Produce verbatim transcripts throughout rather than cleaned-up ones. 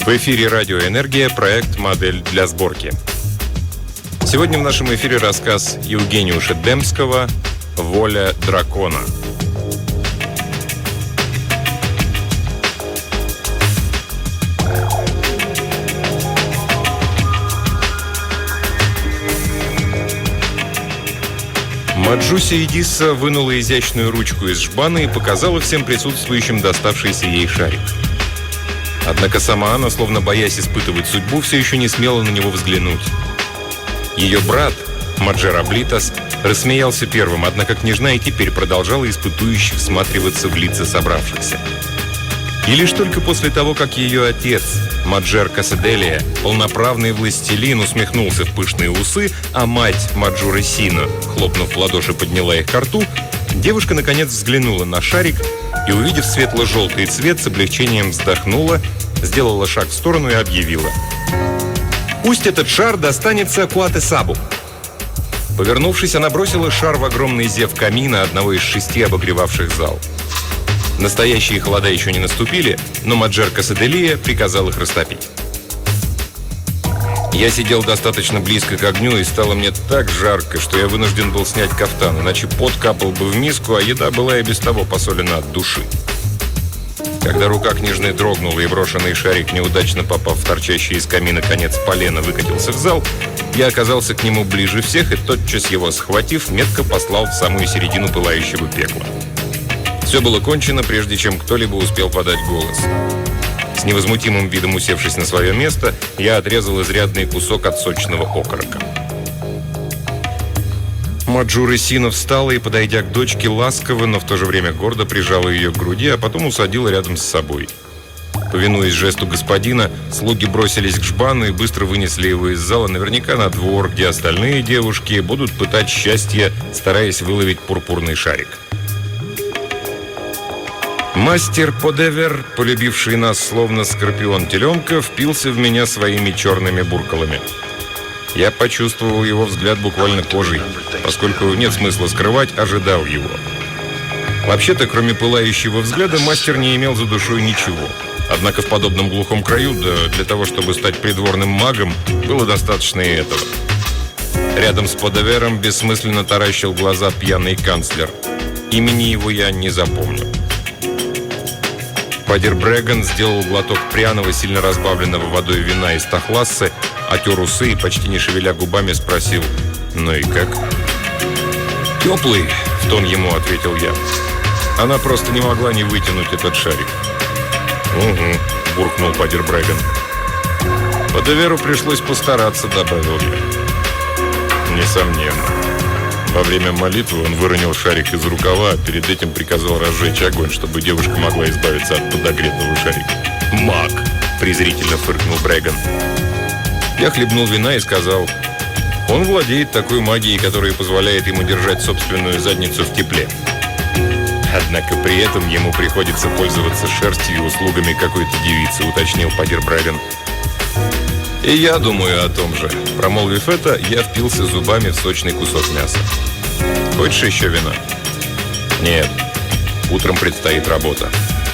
В эфире «Радио Энергия», проект «Модель для сборки». Сегодня в нашем эфире рассказ Евгениуша Демского «Воля дракона». Маджуся Эдисса вынула изящную ручку из жбана и показала всем присутствующим доставшийся ей шарик. Однако сама она, словно боясь испытывать судьбу, все еще не смела на него взглянуть. Ее брат, Маджер Аблитас, рассмеялся первым, однако княжна и теперь продолжала испытующе всматриваться в лица собравшихся. И лишь только после того, как ее отец, Маджер Касаделия, полноправный властелин, усмехнулся в пышные усы, а мать Маджура Сино, хлопнув в ладоши, подняла их ко рту, девушка наконец взглянула на шарик и, увидев светло-желтый цвет, с облегчением вздохнула, сделала шаг в сторону и объявила: «Пусть этот шар достанется Куатесабу». Повернувшись, она бросила шар в огромный зев камина, одного из шести обогревавших зал. Настоящие холода еще не наступили, но Маджер Касаделия приказал их растопить. Я сидел достаточно близко к огню, и стало мне так жарко, что я вынужден был снять кафтан, иначе пот капал бы в миску, а еда была и без того посолена от души. Когда рука княжны дрогнула и брошенный шарик, неудачно попав в торчащий из камина конец полена, выкатился в зал, я оказался к нему ближе всех и, тотчас его схватив, метко послал в самую середину пылающего пекла. Все было кончено, прежде чем кто-либо успел подать голос. С невозмутимым видом усевшись на свое место, я отрезал изрядный кусок от сочного окорока. Маджура Сино встала и, подойдя к дочке, ласково, но в то же время гордо прижала ее к груди, а потом усадила рядом с собой. Повинуясь жесту господина, слуги бросились к жбану и быстро вынесли его из зала, наверняка на двор, где остальные девушки будут пытать счастье, стараясь выловить пурпурный шарик. Мастер Подевер, полюбивший нас словно скорпион теленка, впился в меня своими черными буркалами. Я почувствовал его взгляд буквально кожей, поскольку нет смысла скрывать, ожидал его. Вообще-то, кроме пылающего взгляда, мастер не имел за душой ничего. Однако в подобном глухом краю, да для того, чтобы стать придворным магом, было достаточно и этого. Рядом с Подевером бессмысленно таращил глаза пьяный канцлер. Имени его я не запомнил. Падер Бреган сделал глоток пряного, сильно разбавленного водой вина из Тахлассы, отер усы и, почти не шевеля губами, спросил: «Ну и как?» «Теплый», — в тон ему ответил я. Она просто не могла не вытянуть этот шарик. «Угу», — буркнул Падер Бреган. «Подеверу пришлось постараться», — добавил я. «Несомненно. Во время молитвы он выронил шарик из рукава, а перед этим приказал разжечь огонь, чтобы девушка могла избавиться от подогретого шарика». «Маг!» – презрительно фыркнул Бреган. Я хлебнул вина и сказал: «Он владеет такой магией, которая позволяет ему держать собственную задницу в тепле. Однако при этом ему приходится пользоваться шерстью и услугами какой-то девицы», – уточнил Падер Бреган. «И я думаю о том же». Промолвив это, я впился зубами в сочный кусок мяса. «Хочешь еще вина?» «Нет. Утром предстоит работа».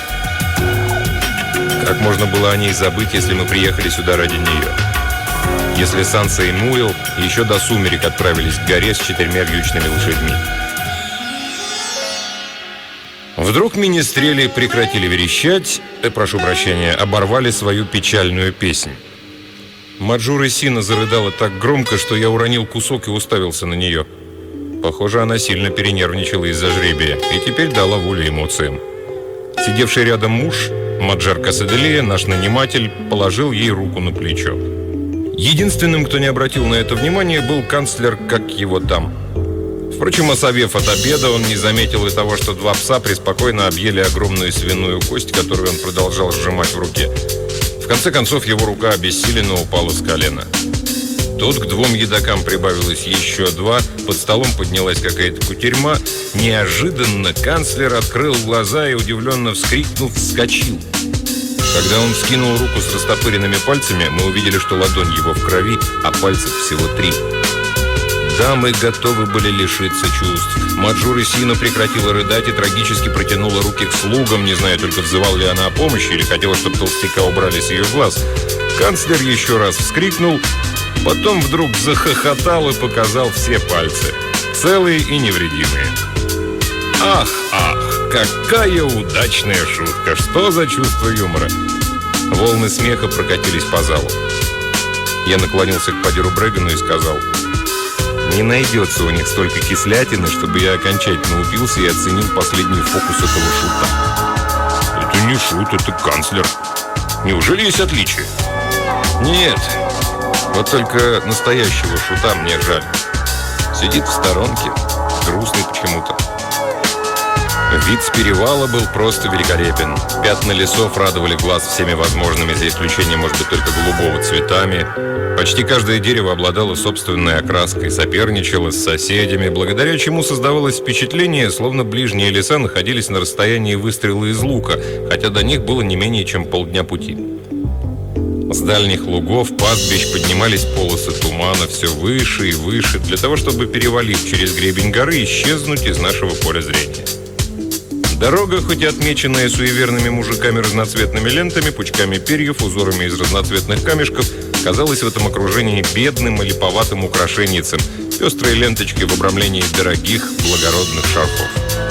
Как можно было о ней забыть, если мы приехали сюда ради нее? Если Санса и Муил еще до сумерек отправились к горе с четырьмя вьючными лошадьми. Вдруг министрели прекратили верещать, э, прошу прощения, оборвали свою печальную песнь. Маджура Сино зарыдала так громко, что я уронил кусок и уставился на нее. Похоже, она сильно перенервничала из-за жребия и теперь дала волю эмоциям. Сидевший рядом муж, Маджер Касаделия, наш наниматель, положил ей руку на плечо. Единственным, кто не обратил на это внимания, был канцлер, как его там. Впрочем, осовев от обеда, он не заметил и того, что два пса преспокойно объели огромную свиную кость, которую он продолжал сжимать в руке. В конце концов, его рука обессиленно упала с колена. Тут к двум едокам прибавилось еще два, под столом поднялась какая-то кутерьма. Неожиданно канцлер открыл глаза и, удивленно вскрикнув, вскочил. Когда он вскинул руку с растопыренными пальцами, мы увидели, что ладонь его в крови, а пальцев всего три. Дамы готовы были лишиться чувств. Маджура Сина прекратила рыдать и трагически протянула руки к слугам, не зная только, взывала ли она о помощи или хотела, чтобы толстяка убрали с ее глаз. Канцлер еще раз вскрикнул, потом вдруг захохотал и показал все пальцы, целые и невредимые. Ах, ах, какая удачная шутка! Что за чувство юмора? Волны смеха прокатились по залу. Я наклонился к Падеру Брегану и сказал: не найдется у них столько кислятины, чтобы я окончательно упился и оценил последний фокус этого шута. Это не шут, это канцлер. Неужели есть отличия? Нет. Вот только настоящего шута мне жаль. Сидит в сторонке, грустный почему-то. Вид с перевала был просто великолепен. Пятна лесов радовали глаз всеми возможными, за исключением, может быть, только голубого, цветами. Почти каждое дерево обладало собственной окраской, соперничало с соседями, благодаря чему создавалось впечатление, словно ближние леса находились на расстоянии выстрела из лука, хотя до них было не менее чем полдня пути. С дальних лугов, пастбищ поднимались полосы тумана все выше и выше, для того, чтобы, перевалив через гребень горы, исчезнуть из нашего поля зрения. Дорога, хоть и отмеченная суеверными мужиками разноцветными лентами, пучками перьев, узорами из разноцветных камешков, казалась в этом окружении бедным и липоватым украшенницем, пестрые ленточки в обрамлении дорогих, благородных шарфов.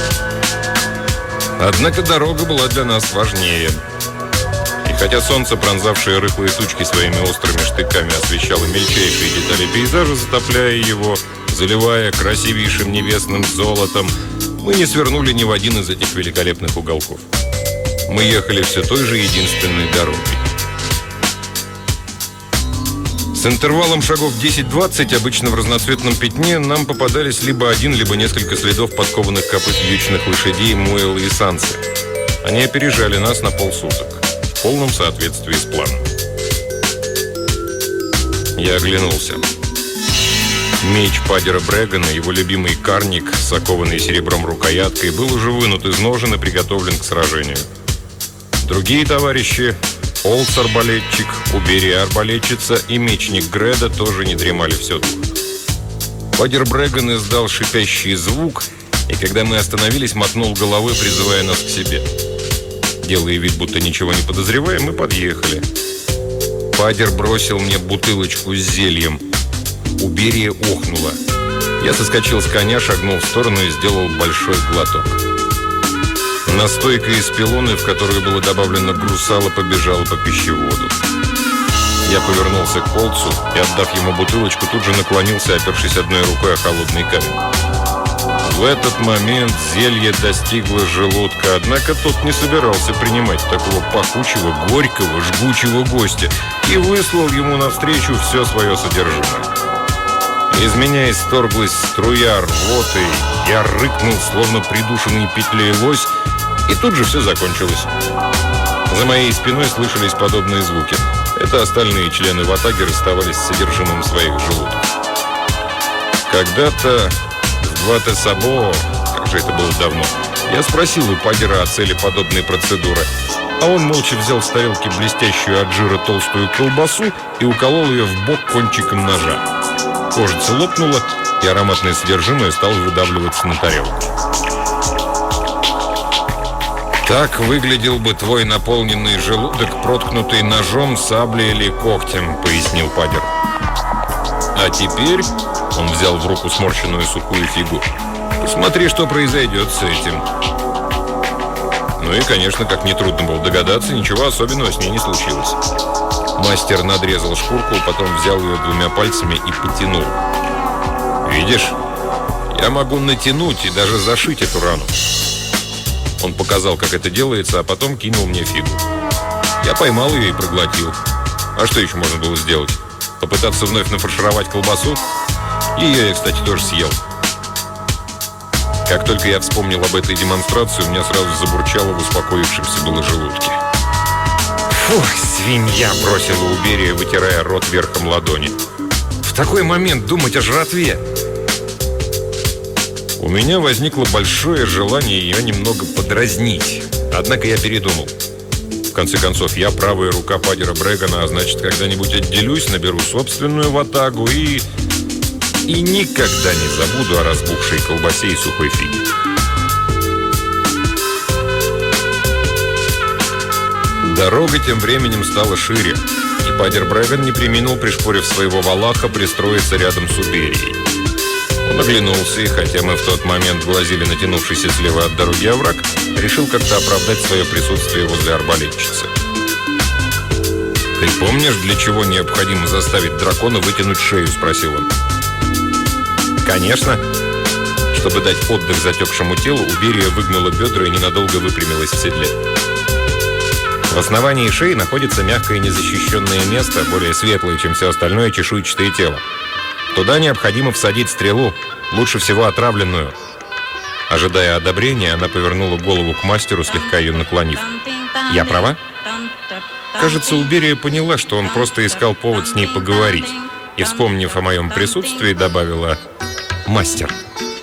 Однако дорога была для нас важнее. И хотя солнце, пронзавшее рыхлые тучки своими острыми штыками, освещало мельчайшие детали пейзажа, затопляя его, заливая красивейшим небесным золотом, мы не свернули ни в один из этих великолепных уголков. Мы ехали все той же единственной дорогой. С интервалом шагов десять-двадцать, обычно в разноцветном пятне, нам попадались либо один, либо несколько следов подкованных копыт вьючных лошадей Муэллы и Сансы. Они опережали нас на полсуток, в полном соответствии с планом. Я оглянулся. Меч Падера Брегана, его любимый карник, с окованной серебром рукояткой, был уже вынут из ножен и приготовлен к сражению. Другие товарищи, Олдс-арбалетчик, Уберия-арбалетчица и мечник Греда, тоже не дремали все дух. Падер Бреган издал шипящий звук, и когда мы остановились, мотнул головой, призывая нас к себе. Делая вид, будто ничего не подозревая, мы подъехали. Падер бросил мне бутылочку с зельем. Уберия охнула. Я соскочил с коня, шагнул в сторону и сделал большой глоток. Настойка из пилоны, в которую было добавлено грусало, побежала по пищеводу. Я повернулся к Олдсу и, отдав ему бутылочку, тут же наклонился, опершись одной рукой о холодный камень. В этот момент зелье достигло желудка, однако тот не собирался принимать такого пахучего, горького, жгучего гостя и выслал ему навстречу все свое содержимое. Из меня исторглась струя рвоты, я рыкнул, словно придушенный петлей лось, и тут же все закончилось. За моей спиной слышались подобные звуки. Это остальные члены ватаги расставались с содержимым своих желудков. Когда-то в Гвате-Сабоо, как же это было давно, я спросил у Падера о цели подобной процедуры, а он молча взял с тарелки блестящую от жира толстую колбасу и уколол ее в бок кончиком ножа. Кожица лопнула, и ароматное содержимое стало выдавливаться на тарелку. Так выглядел бы твой наполненный желудок, проткнутый ножом, саблей или когтем, пояснил Падер. А теперь он взял в руку сморщенную сухую фигу. Посмотри, что произойдет с этим. Ну и, конечно, как нетрудно было догадаться, ничего особенного с ней не случилось. Мастер надрезал шкурку, потом взял ее двумя пальцами и потянул. «Видишь, я могу натянуть и даже зашить эту рану». Он показал, как это делается, а потом кинул мне фигу. Я поймал ее и проглотил. А что еще можно было сделать? Попытаться вновь нафаршировать колбасу? Ее я, кстати, тоже съел. Как только я вспомнил об этой демонстрации, у меня сразу забурчало в успокоившемся было желудке. «Фух, свинья!» — бросила Уберия, вытирая рот верхом ладони. «В такой момент думать о жратве!» У меня возникло большое желание ее немного подразнить. Однако я передумал. В конце концов, я правая рука Падера Брегана, а значит, когда-нибудь отделюсь, наберу собственную ватагу и... И никогда не забуду о разбухшей колбасе и сухой фиге. Дорога тем временем стала шире, и падер Бреган не преминул, пришпорив своего валаха, пристроиться рядом с Уберией. Он оглянулся, и хотя мы в тот момент глазили натянувшийся слева от дороги овраг, решил как-то оправдать свое присутствие возле арбалетчицы. «Ты помнишь, для чего необходимо заставить дракона вытянуть шею?» – спросил он. «Конечно». Чтобы дать отдых затекшему телу, Уберия выгнула бедра и ненадолго выпрямилась в седле. В основании шеи находится мягкое незащищенное место, более светлое, чем все остальное чешуйчатое тело. Туда необходимо всадить стрелу, лучше всего отравленную. Ожидая одобрения, она повернула голову к мастеру, слегка ее наклонив. «Я права?» Кажется, Уберия поняла, что он просто искал повод с ней поговорить, и, вспомнив о моем присутствии, добавила «мастер».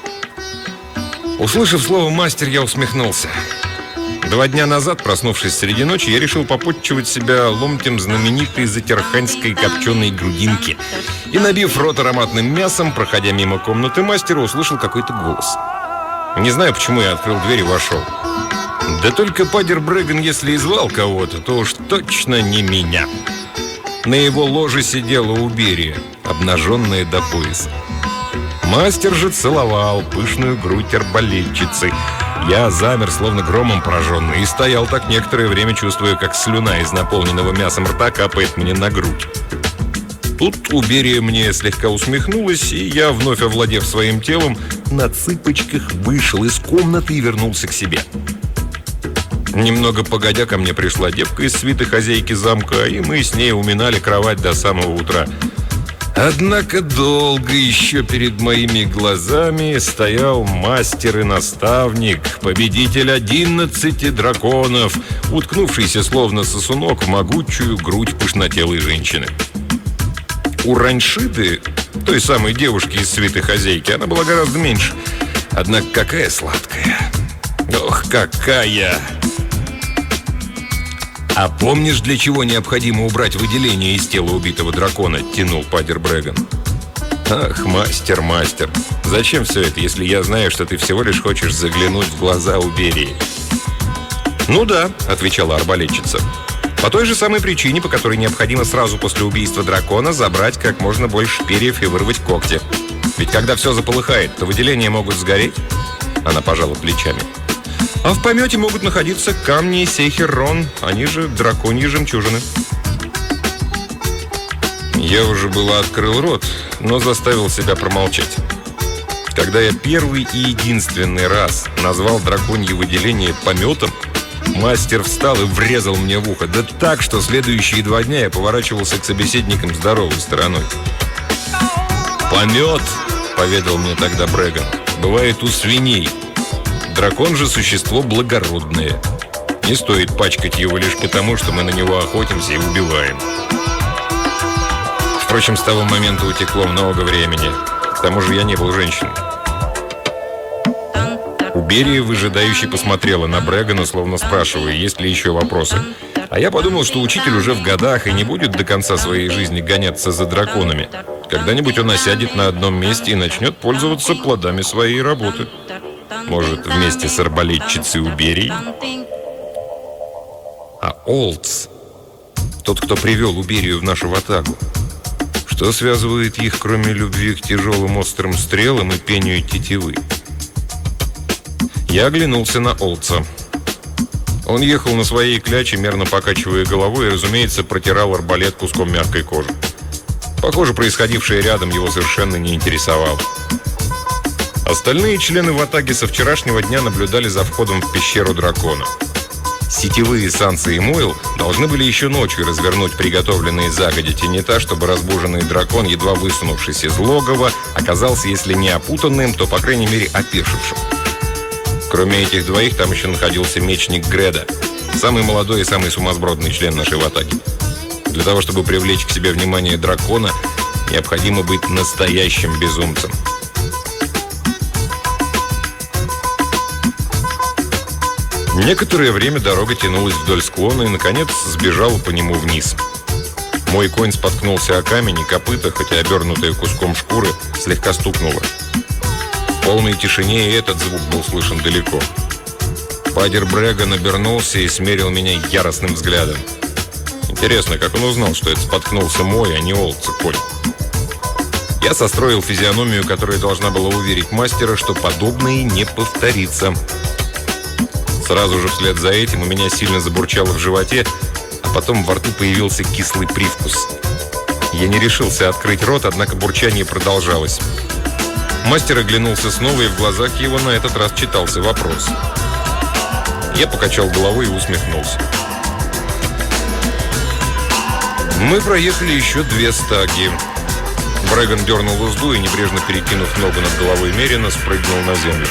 Услышав слово «мастер», я усмехнулся. Два дня назад, проснувшись среди ночи, я решил попотчевать себя ломтем знаменитой затерханьской копченой грудинки. И, набив рот ароматным мясом, проходя мимо комнаты мастера, услышал какой-то голос. Не знаю, почему я открыл дверь и вошел. Да только падер Бреган, если и звал кого-то, то уж точно не меня. На его ложе сидела Уберия, обнаженная до пояса. Мастер же целовал пышную грудь арбалетчицы. Я замер, словно громом пораженный, и стоял так некоторое время, чувствуя, как слюна из наполненного мясом рта капает мне на грудь. Тут Уберия мне слегка усмехнулась, и я, вновь овладев своим телом, на цыпочках вышел из комнаты и вернулся к себе. Немного погодя, ко мне пришла девка из свиты хозяйки замка, и мы с ней уминали кровать до самого утра. Однако долго еще перед моими глазами стоял мастер и наставник, победитель одиннадцати драконов, уткнувшийся словно сосунок в могучую грудь пышнотелой женщины. У Раньшиды, той самой девушки из свиты хозяйки, она была гораздо меньше. Однако какая сладкая! Ох, какая! «А помнишь, для чего необходимо убрать выделение из тела убитого дракона?» – тянул падер Бреган. «Ах, мастер, мастер, зачем все это, если я знаю, что ты всего лишь хочешь заглянуть в глаза Уберии?» «Ну да», – отвечала арбалетчица. «По той же самой причине, по которой необходимо сразу после убийства дракона забрать как можно больше перьев и вырвать когти. Ведь когда все заполыхает, то выделения могут сгореть». Она пожала плечами. «А в помете могут находиться камни Сейхер-Рон, они же драконьи жемчужины». Я уже было открыл рот, но заставил себя промолчать. Когда я первый и единственный раз назвал драконье выделение пометом, мастер встал и врезал мне в ухо, да так, что следующие два дня я поворачивался к собеседникам здоровой стороной. «Помет», — поведал мне тогда Бреган, — «бывает у свиней. Дракон же существо благородное. Не стоит пачкать его лишь потому, что мы на него охотимся и убиваем». Впрочем, с того момента утекло много времени. К тому же я не был женщиной. Уберия выжидающе посмотрела на Брегана, словно спрашивая, есть ли еще вопросы. А я подумал, что учитель уже в годах и не будет до конца своей жизни гоняться за драконами. Когда-нибудь он осядет на одном месте и начнет пользоваться плодами своей работы. Может, вместе с арбалетчицей Уберией? А Олдс, тот, кто привел Уберию в нашу ватагу, что связывает их, кроме любви к тяжелым острым стрелам и пению тетивы? Я оглянулся на Олдса. Он ехал на своей кляче, мерно покачивая головой, и, разумеется, протирал арбалет куском мягкой кожи. Похоже, происходившее рядом его совершенно не интересовало. Остальные члены ватаги со вчерашнего дня наблюдали за входом в пещеру дракона. Сетевые Санса и Муэл должны были еще ночью развернуть приготовленные загодя тенета, чтобы разбуженный дракон, едва высунувшись из логова, оказался, если не опутанным, то, по крайней мере, опешившим. Кроме этих двоих, там еще находился мечник Греда, самый молодой и самый сумасбродный член нашей ватаги. Для того, чтобы привлечь к себе внимание дракона, необходимо быть настоящим безумцем. Некоторое время дорога тянулась вдоль склона и, наконец, сбежала по нему вниз. Мой конь споткнулся о камень, и копыта, хотя обернутое куском шкуры, слегка стукнуло. В полной тишине и этот звук был слышен далеко. Падер Брэган обернулся и смерил меня яростным взглядом. Интересно, как он узнал, что это споткнулся мой, а не Олдса конь? Я состроил физиономию, которая должна была уверить мастера, что подобное не повторится. Сразу же вслед за этим у меня сильно забурчало в животе, а потом во рту появился кислый привкус. Я не решился открыть рот, однако бурчание продолжалось. Мастер оглянулся снова, и в глазах его на этот раз читался вопрос. Я покачал головой и усмехнулся. Мы проехали еще две стаги. Брэган дернул узду и, небрежно перекинув ногу над головой Мерина, спрыгнул на землю.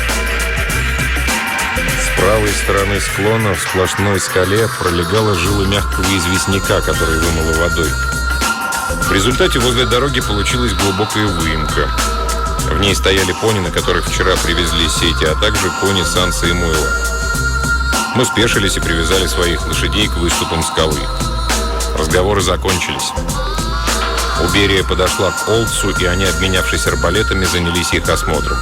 С правой стороны склона в сплошной скале пролегала жила мягкого известняка, который вымыло водой. В результате возле дороги получилась глубокая выемка. В ней стояли пони, на которых вчера привезли сети, а также кони Санса и Мойла. Мы спешились и привязали своих лошадей к выступам скалы. Разговоры закончились. Уберия подошла к Олдсу, и они, обменявшись арбалетами, занялись их осмотром.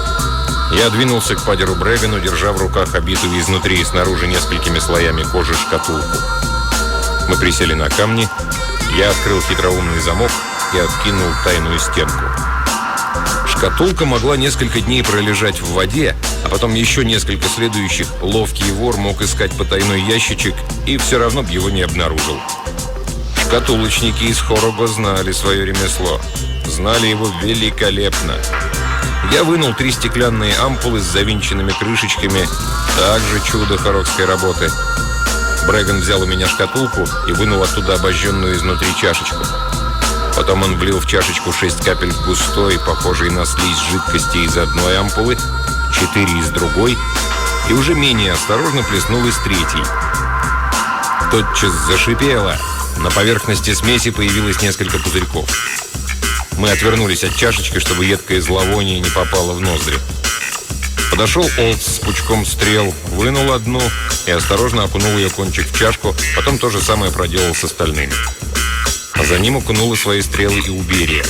Я двинулся к падеру Брэгану, держа в руках обитую изнутри и снаружи несколькими слоями кожи шкатулку. Мы присели на камни, я открыл хитроумный замок и откинул тайную стенку. Шкатулка могла несколько дней пролежать в воде, а потом еще несколько следующих ловкий вор мог искать потайной ящичек и все равно бы его не обнаружил. Шкатулочники из Хорога знали свое ремесло. Знали его великолепно. Я вынул три стеклянные ампулы с завинченными крышечками. Также чудо хорогской работы. Брэган взял у меня шкатулку и вынул оттуда обожженную изнутри чашечку. Потом он влил в чашечку шесть капель густой, похожей на слизь жидкости из одной ампулы, четыре из другой, и уже менее осторожно плеснул из третьей. Тотчас зашипело. На поверхности смеси появилось несколько пузырьков. Мы отвернулись от чашечки, чтобы едкое зловоние не попало в ноздри. Подошел Олдс с пучком стрел, вынул одну и осторожно окунул ее кончик в чашку, потом то же самое проделал с остальными. А за ним окунула свои стрелы и Уберия.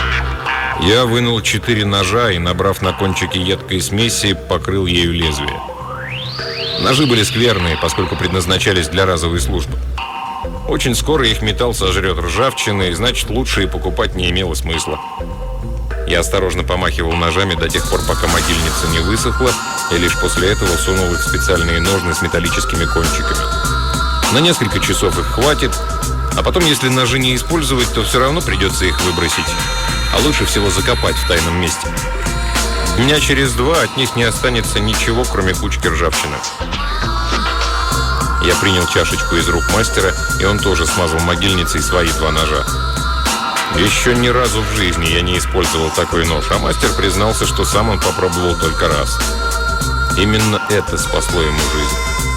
Я вынул четыре ножа и, набрав на кончике едкой смеси, покрыл ею лезвие. Ножи были скверные, поскольку предназначались для разовой службы. Очень скоро их металл сожрет ржавчина, и значит, лучше и покупать не имело смысла. Я осторожно помахивал ножами до тех пор, пока могильница не высохла, и лишь после этого сунул их в специальные ножны с металлическими кончиками. На несколько часов их хватит, а потом, если ножи не использовать, то все равно придется их выбросить, а лучше всего закопать в тайном месте. Дня через два от них не останется ничего, кроме кучки ржавчины. Я принял чашечку из рук мастера, и он тоже смазал могильницей свои два ножа. Еще ни разу в жизни я не использовал такой нож, а мастер признался, что сам он попробовал только раз. Именно это спасло ему жизнь.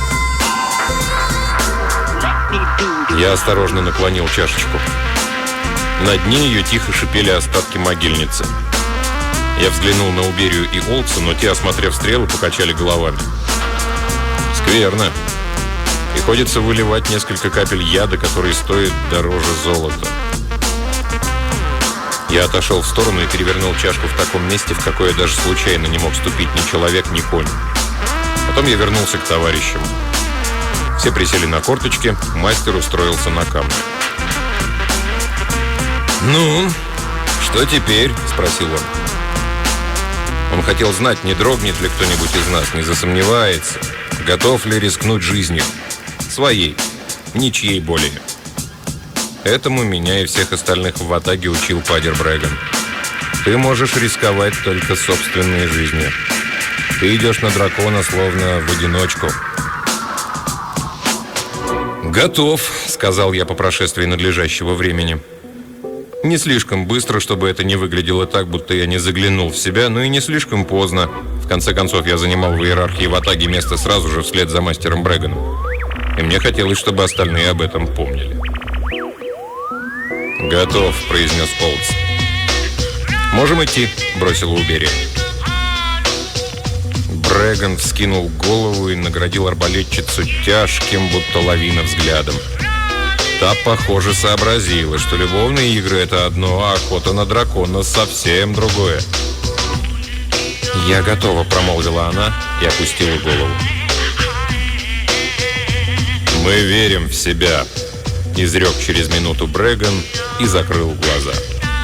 Я осторожно наклонил чашечку. На дне ее тихо шипели остатки могильницы. Я взглянул на Уберию и Олдса, но те, осмотрев стрелы, покачали головами. Скверно. Приходится выливать несколько капель яда, который стоит дороже золота. Я отошел в сторону и перевернул чашку в таком месте, в какое даже случайно не мог ступить ни человек, ни конь. Потом я вернулся к товарищам. Все присели на корточки, мастер устроился на камне. «Ну, что теперь?» – спросил он. Он хотел знать, не дрогнет ли кто-нибудь из нас, не засомневается, готов ли рискнуть жизнью. Своей, ничьей более. Этому меня и всех остальных в ватаге учил падер Брэган. Ты можешь рисковать только собственной жизнью. Ты идешь на дракона словно в одиночку. «Готов», — сказал я по прошествии надлежащего времени. Не слишком быстро, чтобы это не выглядело так, будто я не заглянул в себя, но и не слишком поздно. В конце концов, я занимал в иерархии ватаги место сразу же вслед за мастером Брэганом. И мне хотелось, чтобы остальные об этом помнили. «Готов», — произнес Олдс. «Можем идти», — бросила Уберия. Брэган вскинул голову и наградил арбалетчицу тяжким, будто лавина, взглядом. Та, похоже, сообразила, что любовные игры — это одно, а охота на дракона — совсем другое. «Я готова», — промолвила она и опустила голову. «Мы верим в себя», — изрек через минуту Брэган и закрыл глаза.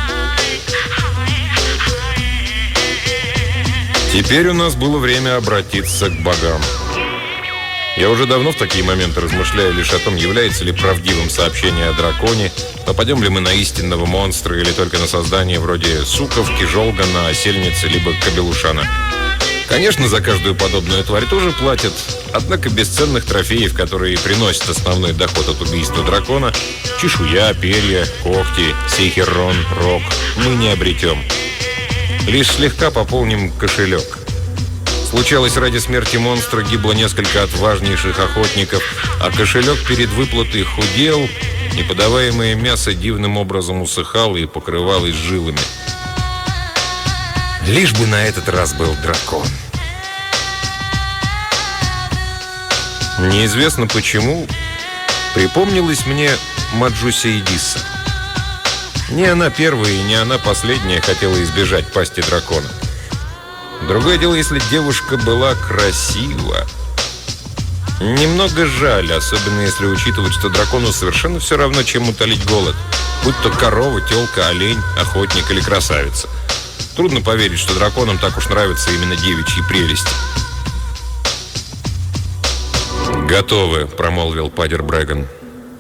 Теперь у нас было время обратиться к богам. Я уже давно в такие моменты размышляю лишь о том, является ли правдивым сообщение о драконе, попадем ли мы на истинного монстра или только на создание вроде суковки, жолгана, осельницы либо кабелушана. Конечно, за каждую подобную тварь тоже платят, однако бесценных трофеев, которые приносят основной доход от убийства дракона, чешуя, перья, когти, сейхерон, рог, мы не обретем. Лишь слегка пополним кошелек. Случалось, ради смерти монстра гибло несколько отважнейших охотников, а кошелек перед выплатой худел, и подаваемое мясо дивным образом усыхало и покрывалось жилами. Лишь бы на этот раз был дракон. Неизвестно почему припомнилась мне Маджуся Эдисса. Не она первая и не она последняя хотела избежать пасти дракона. Другое дело, если девушка была красива. Немного жаль, особенно если учитывать, что дракону совершенно все равно, чем утолить голод. Будь то корова, телка, олень, охотник или красавица. Трудно поверить, что драконам так уж нравятся именно девичьи прелести. «Готовы», — промолвил падер Брэган.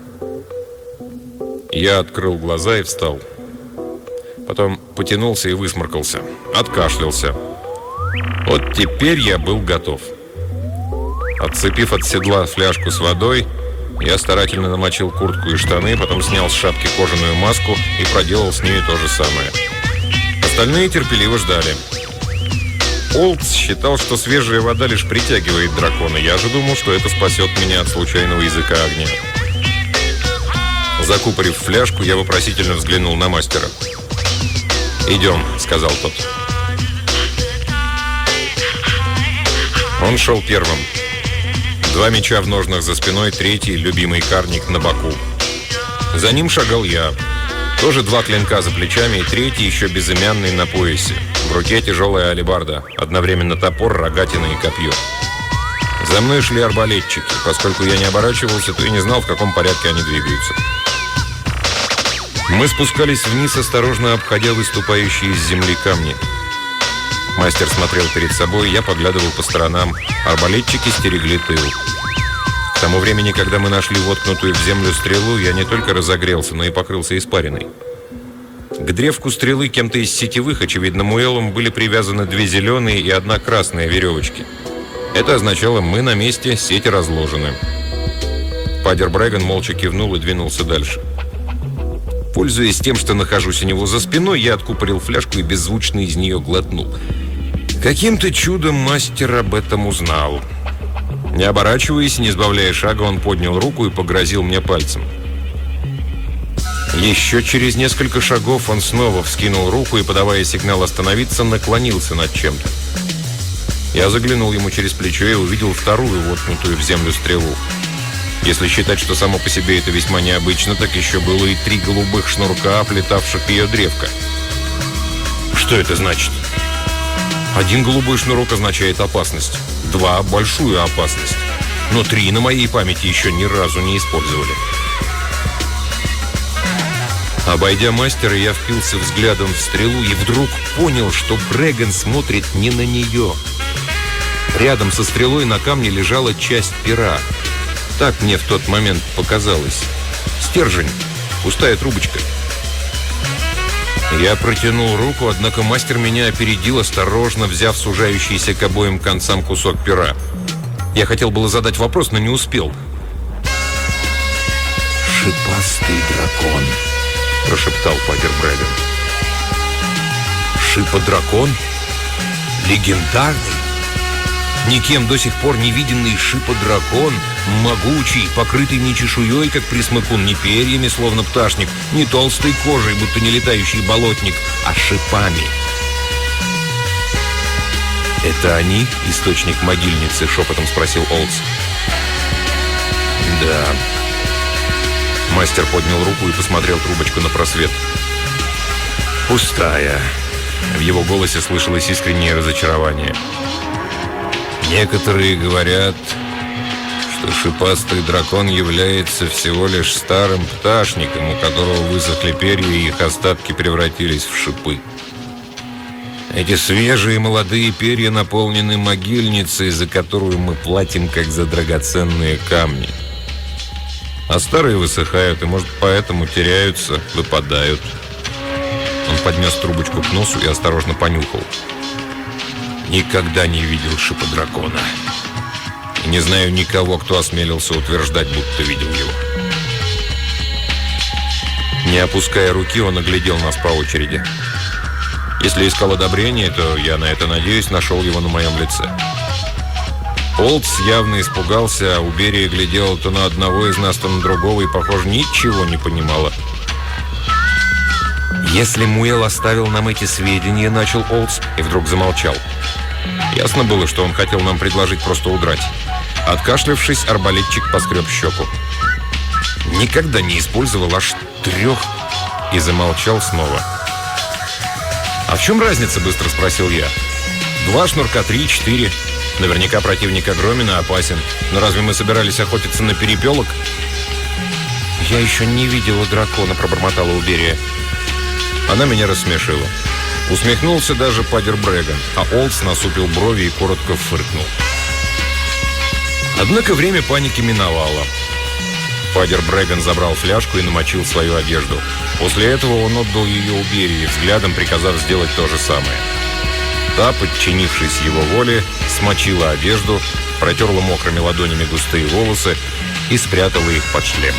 Я открыл глаза и встал. Потом потянулся и высморкался. Откашлялся. Вот теперь я был готов. Отцепив от седла фляжку с водой, я старательно намочил куртку и штаны, потом снял с шапки кожаную маску и проделал с ней то же самое. Остальные терпеливо ждали. Олдс считал, что свежая вода лишь притягивает дракона. Я же думал, что это спасет меня от случайного языка огня. Закупорив фляжку, я вопросительно взглянул на мастера. «Идем», — сказал тот. Он шел первым. Два меча в ножнах за спиной, третий — любимый карник на боку. За ним шагал я. Тоже два клинка за плечами и третий, еще безымянный, на поясе. В руке тяжелая алебарда, одновременно топор, рогатина и копье. За мной шли арбалетчики. Поскольку я не оборачивался, то и не знал, в каком порядке они двигаются. Мы спускались вниз, осторожно обходя выступающие из земли камни. Мастер смотрел перед собой, я поглядывал по сторонам. Арбалетчики стерегли тыл. К тому времени, когда мы нашли воткнутую в землю стрелу, я не только разогрелся, но и покрылся испариной. К древку стрелы кем-то из сетевых, очевидно Муэлом, были привязаны две зеленые и одна красная веревочки. Это означало, мы на месте, сети разложены. Падер Брэган молча кивнул и двинулся дальше. Пользуясь тем, что нахожусь у него за спиной, я откупорил фляжку и беззвучно из нее глотнул. Каким-то чудом мастер об этом узнал. Не оборачиваясь, не сбавляя шага, он поднял руку и погрозил мне пальцем. Еще через несколько шагов он снова вскинул руку и, подавая сигнал остановиться, наклонился над чем-то. Я заглянул ему через плечо и увидел вторую воткнутую в землю стрелу. Если считать, что само по себе это весьма необычно, так еще было и три голубых шнурка, оплетавших ее древко. Что это значит? Один голубой шнурок означает опасность, два — большую опасность, но три на моей памяти еще ни разу не использовали. Обойдя мастера, я впился взглядом в стрелу и вдруг понял, что Брэган смотрит не на нее. Рядом со стрелой на камне лежала часть пера. Так мне в тот момент показалось. Стержень, пустая трубочка. Я протянул руку, однако мастер меня опередил, осторожно взяв сужающийся к обоим концам кусок пера. Я хотел было задать вопрос, но не успел. «Шипастый дракон», — прошептал падер Брэган. «Шиподракон? Легендарный? Никем до сих пор не виденный шиподракон, могучий, покрытый не чешуей, как присмыкун, не перьями, словно пташник, не толстой кожей, будто не летающий болотник, а шипами». «Это они, источник могильницы?» — шепотом спросил Олдс. «Да». Мастер поднял руку и посмотрел трубочку на просвет. Пустая. В его голосе слышалось искреннее разочарование. Некоторые говорят, что шипастый дракон является всего лишь старым пташником, у которого высохли перья и их остатки превратились в шипы. Эти свежие молодые перья наполнены могильницей, за которую мы платим, как за драгоценные камни. А старые высыхают, и, может, поэтому теряются, выпадают. Он поднес трубочку к носу и осторожно понюхал. Никогда не видел шиподракона. И не знаю никого, кто осмелился утверждать, будто видел его. Не опуская руки, он оглядел нас по очереди. Если искал одобрение, то, я на это надеюсь, нашел его на моем лице. Олдс явно испугался, а Уберия глядела то на одного из нас, то на другого и, похоже, ничего не понимала. «Если Муэл оставил нам эти сведения», — начал Олдс, и вдруг замолчал. Ясно было, что он хотел нам предложить просто удрать. Откашлявшись, арбалетчик поскреб щеку. «Никогда не использовал аж трех...» И замолчал снова. «А в чем разница?» — быстро спросил я. «Два шнурка, три, четыре. Наверняка противник огромен и опасен. Но разве мы собирались охотиться на перепелок?» «Я еще не видела дракона», — пробормотала Уберия. Она меня рассмешила. Усмехнулся даже падер Брэган, а Олдс насупил брови и коротко фыркнул. Однако время паники миновало. Падер Брэган забрал фляжку и намочил свою одежду. После этого он отдал ее Уберии, взглядом приказав сделать то же самое. Та, подчинившись его воле, смочила одежду, протерла мокрыми ладонями густые волосы и спрятала их под шлем.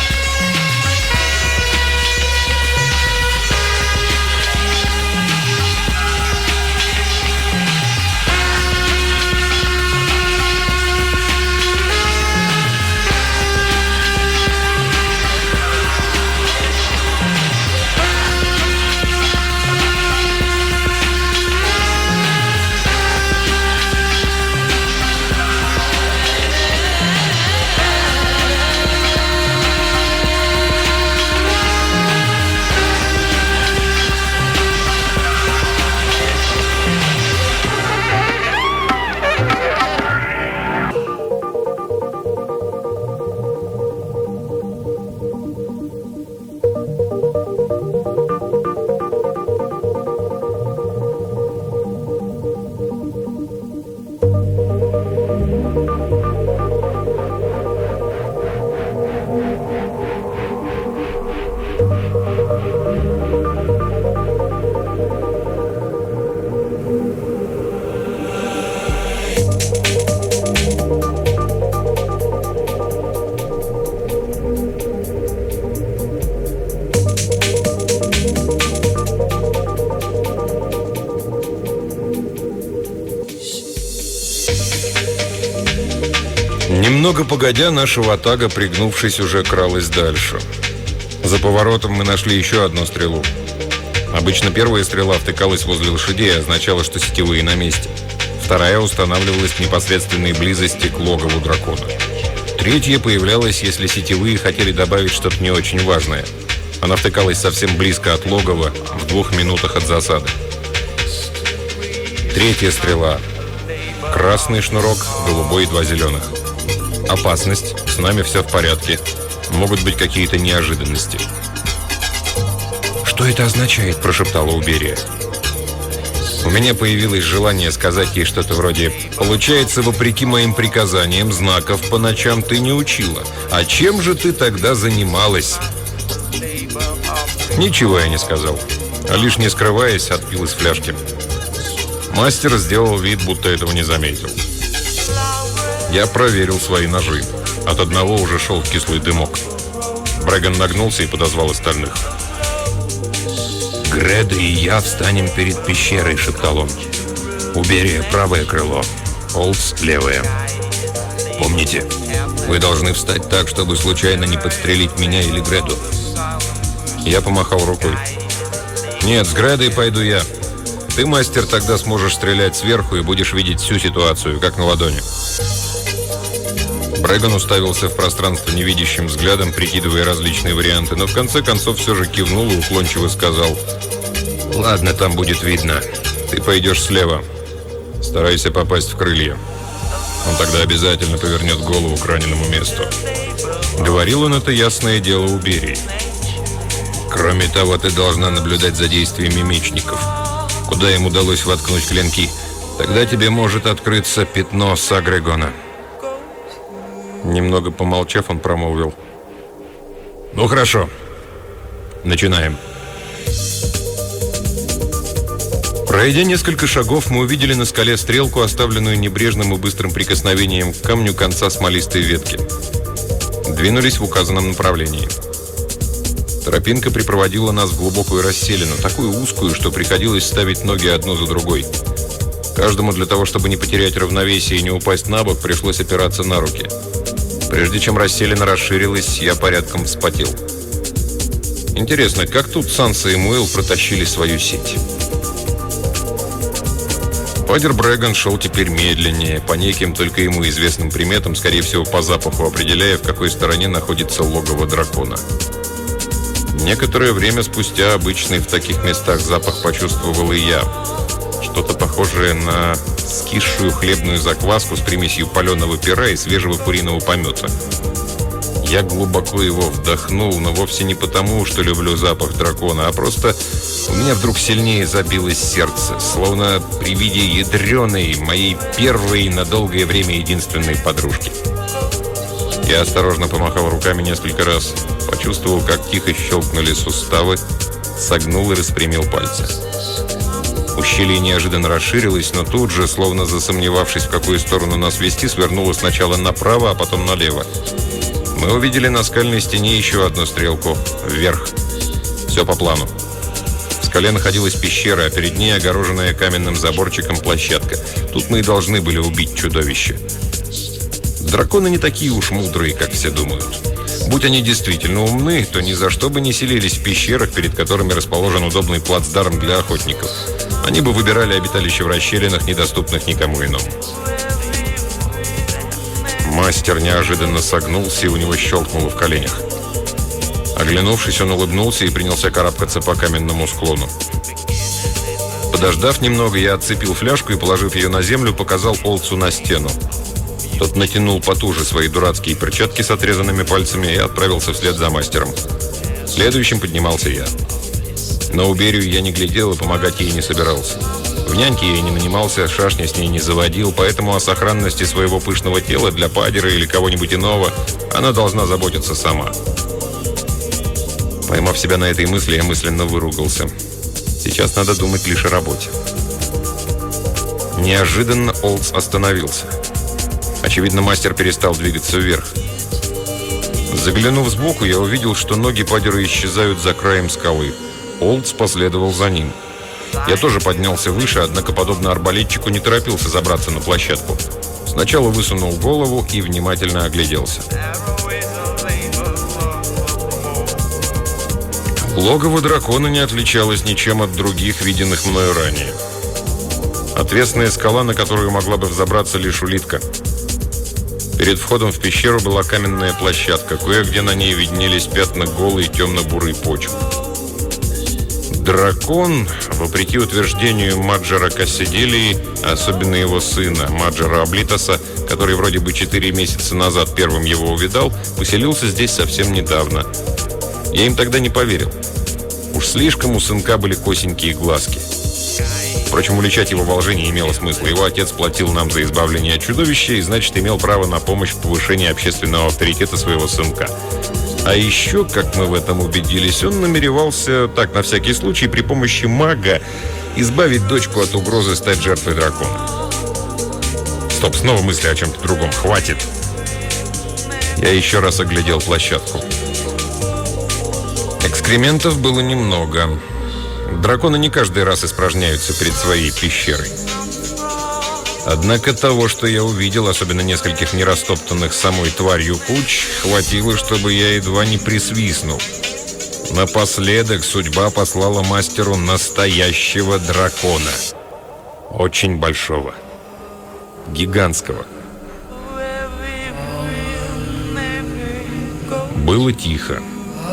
Немного погодя, наша ватага, пригнувшись, уже кралась дальше. За поворотом мы нашли еще одну стрелу. Обычно первая стрела втыкалась возле лошадей и означала, что сетевые на месте. Вторая устанавливалась в непосредственной близости к логову дракона. Третья появлялась, если сетевые хотели добавить что-то не очень важное. Она втыкалась совсем близко от логова, в двух минутах от засады. Третья стрела. Красный шнурок, голубой и два зеленых. Опасность. С нами все в порядке. Могут быть какие-то неожиданности. «Что это означает?» – прошептала Уберия. У меня появилось желание сказать ей что-то вроде: «Получается, вопреки моим приказаниям, знаков по ночам ты не учила. А чем же ты тогда занималась?» Ничего я не сказал, а лишь, не скрываясь, отпил из фляжки. Мастер сделал вид, будто этого не заметил. Я проверил свои ножи. От одного уже шел кислый дымок. Брэган нагнулся и подозвал остальных. «Греда и я встанем перед пещерой», — шептал он. «Уберия — правое крыло, Олдс — левое. Помните, вы должны встать так, чтобы случайно не подстрелить меня или Греду». Я помахал рукой. «Нет, с Гредой пойду я. Ты, мастер, тогда сможешь стрелять сверху и будешь видеть всю ситуацию, как на ладони». Брэган уставился в пространство невидящим взглядом, прикидывая различные варианты, но в конце концов все же кивнул и уклончиво сказал: «Ладно, там будет видно. Ты пойдешь слева. Старайся попасть в крылья. Он тогда обязательно повернет голову к раненому месту». Говорил он это, ясное дело, у Берии. «Кроме того, ты должна наблюдать за действиями мечников. Куда им удалось воткнуть клинки, тогда тебе может открыться пятно Сагрегона». Немного помолчав, он промолвил: «Ну хорошо, начинаем». Пройдя несколько шагов, мы увидели на скале стрелку, оставленную небрежным и быстрым прикосновением к камню конца смолистой ветки. Двинулись в указанном направлении. Тропинка припроводила нас в глубокую расселину, такую узкую, что приходилось ставить ноги одну за другой. Каждому для того, чтобы не потерять равновесие и не упасть на бок, пришлось опираться на руки. Прежде чем расселина расширилась, я порядком вспотел. Интересно, как тут Санса и Муэл протащили свою сеть? Падер Брэган шел теперь медленнее, по неким только ему известным приметам, скорее всего по запаху, определяя, в какой стороне находится логово дракона. Некоторое время спустя обычный в таких местах запах почувствовал и я. Что-то похожее на скисшую хлебную закваску с примесью паленого пера и свежего куриного помета. Я глубоко его вдохнул, но вовсе не потому, что люблю запах дракона, а просто у меня вдруг сильнее забилось сердце, словно при виде ядреной, моей первой на долгое время единственной подружки. Я осторожно помахал руками несколько раз, почувствовал, как тихо щелкнули суставы, согнул и распрямил пальцы. Ущелье неожиданно расширилось, но тут же, словно засомневавшись, в какую сторону нас вести, свернуло сначала направо, а потом налево. Мы увидели на скальной стене еще одну стрелку – вверх. Все по плану. В скале находилась пещера, а перед ней огороженная каменным заборчиком площадка. Тут мы и должны были убить чудовище. Драконы не такие уж мудрые, как все думают. Будь они действительно умны, то ни за что бы не селились в пещерах, перед которыми расположен удобный плацдарм для охотников. Они бы выбирали обиталище в расщелинах, недоступных никому иному. Мастер неожиданно согнулся, и у него щелкнуло в коленях. Оглянувшись, он улыбнулся и принялся карабкаться по каменному склону. Подождав немного, я отцепил фляжку и, положив ее на землю, показал Олдсу на стену. Тот натянул потуже свои дурацкие перчатки с отрезанными пальцами и отправился вслед за мастером. Следующим поднимался я. На Уберию я не глядел и помогать ей не собирался. В няньке я не нанимался, шашни с ней не заводил, поэтому о сохранности своего пышного тела для Падера или кого-нибудь иного она должна заботиться сама. Поймав себя на этой мысли, я мысленно выругался. Сейчас надо думать лишь о работе. Неожиданно Олдс остановился. Очевидно, мастер перестал двигаться вверх. Заглянув сбоку, я увидел, что ноги Падера исчезают за краем скалы. Олдс последовал за ним. Я тоже поднялся выше, однако, подобно арбалетчику, не торопился забраться на площадку. Сначала высунул голову и внимательно огляделся. Логово дракона не отличалось ничем от других, виденных мною ранее. Отвесная скала, на которую могла бы взобраться лишь улитка. Перед входом в пещеру была каменная площадка. Кое-где на ней виднелись пятна голой темно-бурой почвы. Дракон, вопреки утверждению Маджера Кассиделии, особенно его сына, Маджера Аблитоса, который вроде бы четыре месяца назад первым его увидал, поселился здесь совсем недавно. Я им тогда не поверил. Уж слишком у сынка были косенькие глазки. Впрочем, уличать его во лжи не имело смысла. Его отец платил нам за избавление от чудовища и, значит, имел право на помощь в повышении общественного авторитета своего сынка. А еще, как мы в этом убедились, он намеревался, так на всякий случай, при помощи мага избавить дочку от угрозы стать жертвой дракона. Стоп, снова мысли о чем-то другом. Хватит. Я еще раз оглядел площадку. Экскрементов было немного. Драконы не каждый раз испражняются перед своей пещерой. Однако того, что я увидел, особенно нескольких нерастоптанных самой тварью куч, хватило, чтобы я едва не присвистнул. Напоследок судьба послала мастеру настоящего дракона. Очень большого. Гигантского. Было тихо.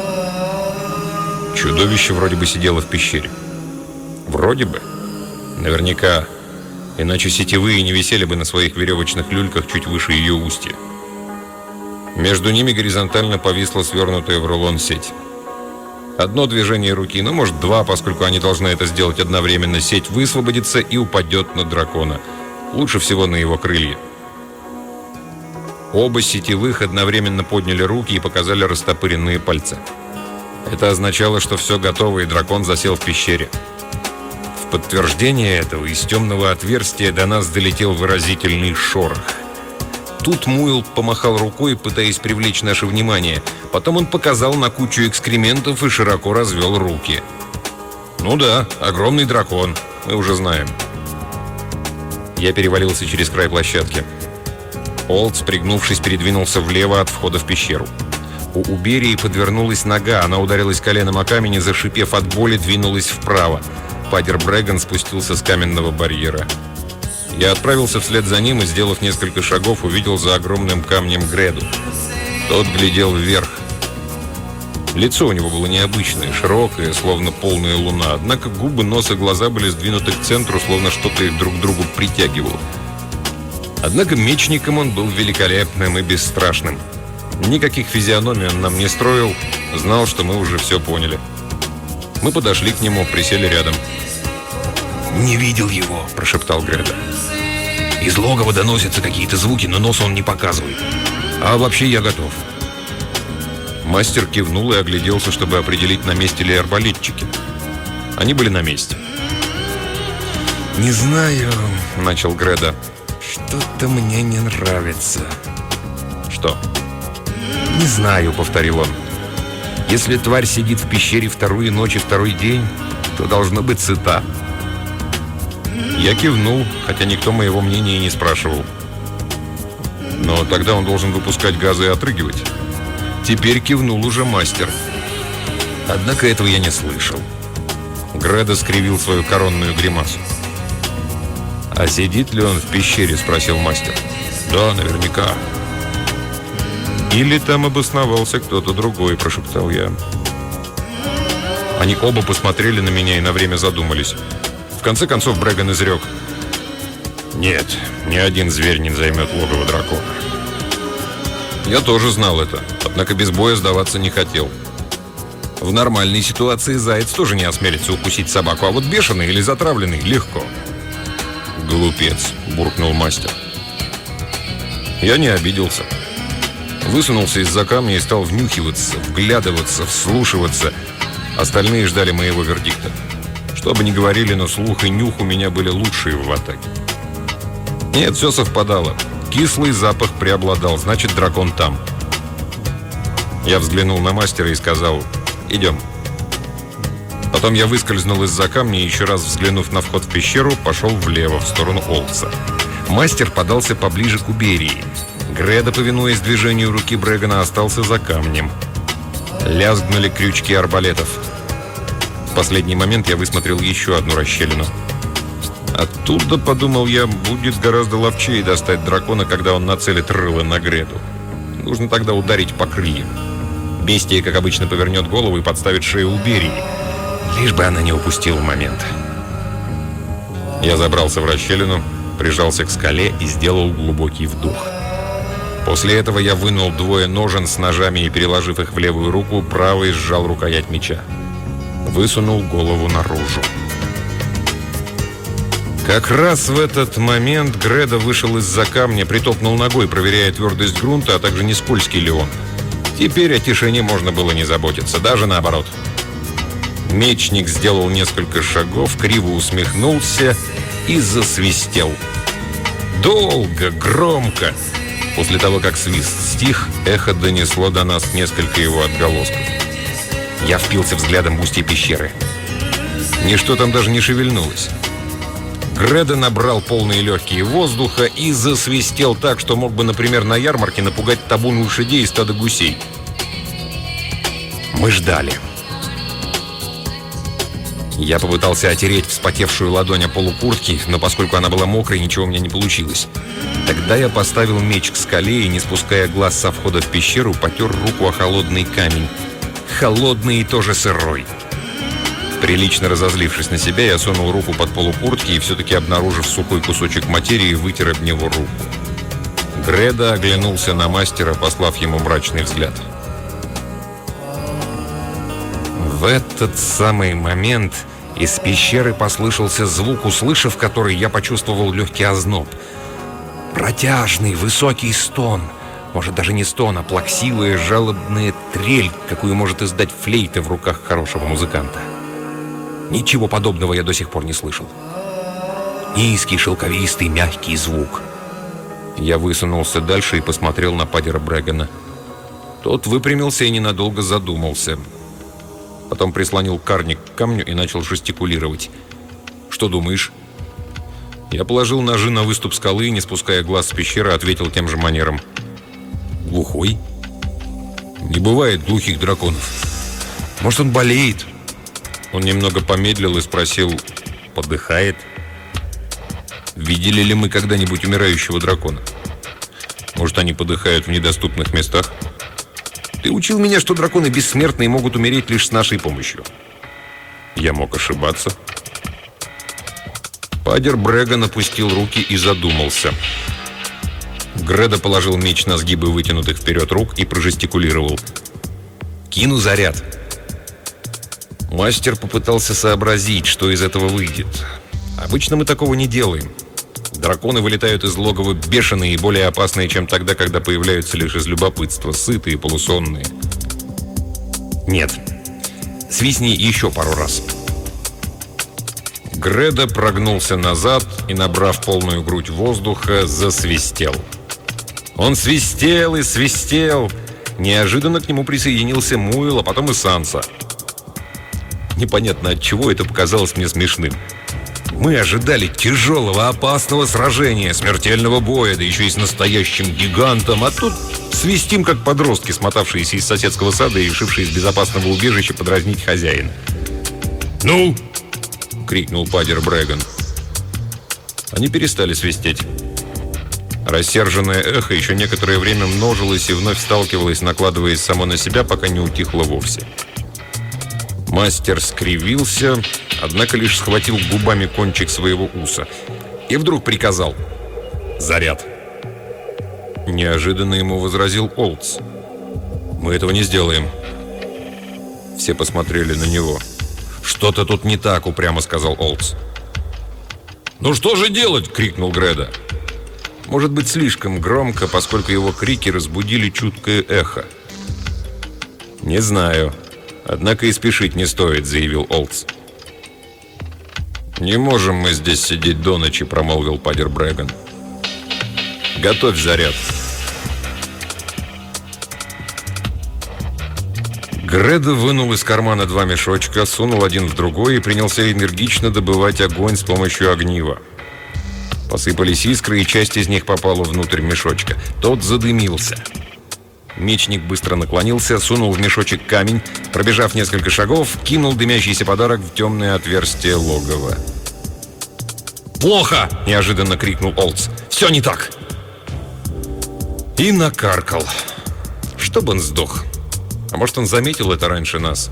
Чудовище вроде бы сидело в пещере. Вроде бы. Наверняка. Иначе сетевые не висели бы на своих веревочных люльках чуть выше ее устья. Между ними горизонтально повисла свернутая в рулон сеть. Одно движение руки, ну, может, два, поскольку они должны это сделать одновременно. Сеть высвободится и упадет на дракона. Лучше всего на его крылья. Оба сетевых одновременно подняли руки и показали растопыренные пальцы. Это означало, что все готово, и дракон засел в пещере. В подтверждение этого из темного отверстия до нас долетел выразительный шорох. Тут Муйл помахал рукой, пытаясь привлечь наше внимание. Потом он показал на кучу экскрементов и широко развел руки. «Ну да, огромный дракон, мы уже знаем». Я перевалился через край площадки. Олдс, пригнувшись, передвинулся влево от входа в пещеру. У Уберии подвернулась нога, она ударилась коленом о камень и, зашипев от боли, двинулась вправо. Падер Брэган спустился с каменного барьера. Я отправился вслед за ним и, сделав несколько шагов, увидел за огромным камнем Греду. Тот глядел вверх. Лицо у него было необычное, широкое, словно полная луна. Однако губы, нос и глаза были сдвинуты к центру, словно что-то их друг к другу притягивало. Однако мечником он был великолепным и бесстрашным. Никаких физиономий он нам не строил, знал, что мы уже все поняли. Мы подошли к нему, присели рядом. «Не видел его», – прошептал Греда. «Из логова доносятся какие-то звуки, но нос он не показывает. А вообще я готов». Мастер кивнул и огляделся, чтобы определить, на месте ли арбалетчики. Они были на месте. «Не знаю», – начал Греда. «Что-то мне не нравится». «Что?» «Не знаю», — повторил он. «Если тварь сидит в пещере вторую ночь и второй день, то должно быть сыта». Я кивнул, хотя никто моего мнения и не спрашивал. Но тогда он должен выпускать газы и отрыгивать. Теперь кивнул уже мастер. Однако этого я не слышал. Греда скривил свою коронную гримасу. «А сидит ли он в пещере?» — спросил мастер. «Да, наверняка». «Или там обосновался кто-то другой», — прошептал я. Они оба посмотрели на меня и на время задумались. В конце концов Брэган изрек: «Нет, ни один зверь не займет логово дракона». Я тоже знал это, однако без боя сдаваться не хотел. В нормальной ситуации заяц тоже не осмелится укусить собаку, а вот бешеный или затравленный — легко. «Глупец», — буркнул мастер. Я не обиделся. Высунулся из-за камня и стал внюхиваться, вглядываться, вслушиваться. Остальные ждали моего вердикта. Что бы ни говорили, но слух и нюх у меня были лучшие в атаке. Нет, все совпадало. Кислый запах преобладал, значит, дракон там. Я взглянул на мастера и сказал: «Идем». Потом я выскользнул из-за камня и, еще раз взглянув на вход в пещеру, пошел влево, в сторону Олдса. Мастер подался поближе к Уберии. Греда, повинуясь движению руки Брэгана, остался за камнем. Лязгнули крючки арбалетов. В последний момент я высмотрел еще одну расщелину. Оттуда, подумал я, будет гораздо ловчее достать дракона, когда он нацелит рыло на Греду. Нужно тогда ударить по крыльям. Бестия, как обычно, повернет голову и подставит шею Уберии. Лишь бы она не упустила момент. Я забрался в расщелину, прижался к скале и сделал глубокий вдох. После этого я вынул двое ножен с ножами и, переложив их в левую руку, правой сжал рукоять меча. Высунул голову наружу. Как раз в этот момент Греда вышел из-за камня, притопнул ногой, проверяя твердость грунта, а также не скользкий ли он. Теперь о тишине можно было не заботиться, даже наоборот. Мечник сделал несколько шагов, криво усмехнулся и засвистел. Долго, громко. После того, как свист стих, эхо донесло до нас несколько его отголосков. Я впился взглядом в устье пещеры. Ничто там даже не шевельнулось. Греда набрал полные легкие воздуха и засвистел так, что мог бы, например, на ярмарке напугать табун лошадей и стадо гусей. Мы ждали. Я попытался отереть вспотевшую ладонь о полу куртки, но поскольку она была мокрой, ничего у меня не получилось. Тогда я поставил меч к скале и, не спуская глаз со входа в пещеру, потер руку о холодный камень. Холодный и тоже сырой. Прилично разозлившись на себя, я сунул руку под полу куртки и, все-таки обнаружив сухой кусочек материи, вытер об него руку. Греда оглянулся на мастера, послав ему мрачный взгляд. В этот самый момент из пещеры послышался звук, услышав который, я почувствовал легкий озноб. Протяжный, высокий стон. Может, даже не стон, а плаксивая, жалобная трель, какую может издать флейта в руках хорошего музыканта. Ничего подобного я до сих пор не слышал. Низкий, шелковистый, мягкий звук. Я высунулся дальше и посмотрел на падера Брэгана. Тот выпрямился и ненадолго задумался. Потом прислонил карник к камню и начал жестикулировать. «Что думаешь?» Я положил ножи на выступ скалы и, не спуская глаз с пещеры, ответил тем же манером. «Глухой? Не бывает глухих драконов. Может, он болеет?» Он немного помедлил и спросил: «Подыхает?» «Видели ли мы когда-нибудь умирающего дракона? Может, они подыхают в недоступных местах? Ты учил меня, что драконы бессмертны и могут умереть лишь с нашей помощью». Я мог ошибаться. Падер Брэган опустил руки и задумался. Греда положил меч на сгибы вытянутых вперед рук и прожестикулировал: «Кину заряд». Мастер попытался сообразить, что из этого выйдет. Обычно мы такого не делаем. Драконы вылетают из логова бешеные и более опасные, чем тогда, когда появляются лишь из любопытства, сытые, полусонные. «Нет. Свистни еще пару раз». Греда прогнулся назад и, набрав полную грудь воздуха, засвистел. Он свистел и свистел. Неожиданно к нему присоединился Муэл, а потом и Санса. Непонятно, от чего это показалось мне смешным. Мы ожидали тяжелого, опасного сражения, смертельного боя, да еще и с настоящим гигантом, а тут свистим, как подростки, смотавшиеся из соседского сада и решившие из безопасного убежища подразнить хозяина. «Ну!» — крикнул падер Брэган. Они перестали свистеть. Рассерженное эхо еще некоторое время множилось и вновь сталкивалось, накладываясь само на себя, пока не утихло вовсе. Мастер скривился, однако лишь схватил губами кончик своего уса и вдруг приказал: «Заряд!» Неожиданно ему возразил Олдс: «Мы этого не сделаем». Все посмотрели на него. «Что-то тут не так», — упрямо сказал Олдс. «Ну что же делать?» — крикнул Греда. Может быть, слишком громко, поскольку его крики разбудили чуткое эхо. «Не знаю. Однако и спешить не стоит», — заявил Олдс. «Не можем мы здесь сидеть до ночи», — промолвил падер Брэган. «Готовь заряд». Греда вынул из кармана два мешочка, сунул один в другой и принялся энергично добывать огонь с помощью огнива. Посыпались искры, и часть из них попала внутрь мешочка. Тот задымился. Мечник быстро наклонился, сунул в мешочек камень, пробежав несколько шагов, кинул дымящийся подарок в темное отверстие логова. «Плохо!» – неожиданно крикнул Олдс. «Все не так!» И накаркал. Чтоб он сдох. А может, он заметил это раньше нас?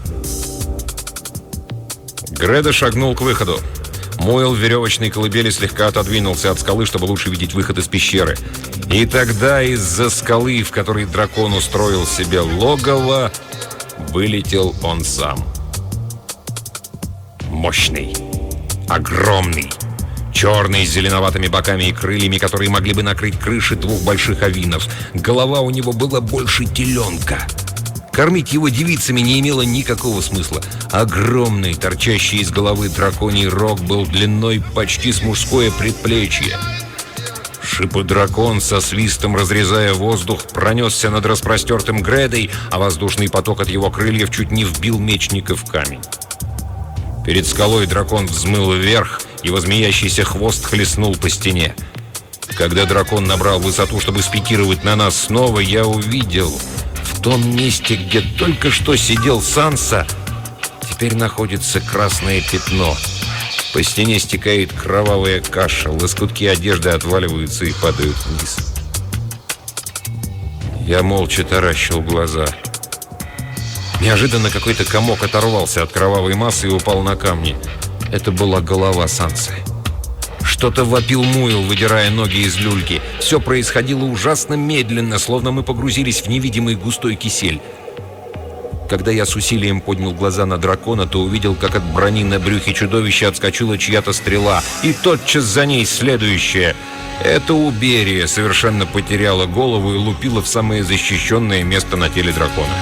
Греда шагнул к выходу. Муэл в веревочной колыбели слегка отодвинулся от скалы, чтобы лучше видеть выход из пещеры. И тогда из-за скалы, в которой дракон устроил себе логово, вылетел он сам. Мощный, огромный, черный, с зеленоватыми боками и крыльями, которые могли бы накрыть крыши двух больших авинов. Голова у него была больше теленка. Кормить его девицами не имело никакого смысла. Огромный, торчащий из головы драконий рог был длиной почти с мужское предплечье. Шиподракон, со свистом разрезая воздух, пронесся над распростертым Гредой, а воздушный поток от его крыльев чуть не вбил мечника в камень. Перед скалой дракон взмыл вверх, его змеящийся хвост хлестнул по стене. Когда дракон набрал высоту, чтобы спикировать на нас снова, я увидел... В том месте, где только что сидел Санса, теперь находится красное пятно. По стене стекает кровавая каша, лоскутки одежды отваливаются и падают вниз. Я молча таращил глаза. Неожиданно какой-то комок оторвался от кровавой массы и упал на камни. Это была голова Сансы. Что-то вопил Муил, выдирая ноги из люльки. Все происходило ужасно медленно, словно мы погрузились в невидимый густой кисель. Когда я с усилием поднял глаза на дракона, то увидел, как от брони на брюхе чудовища отскочила чья-то стрела, и тотчас за ней следующая. Это Уберия совершенно потеряла голову и лупила в самое защищенное место на теле дракона.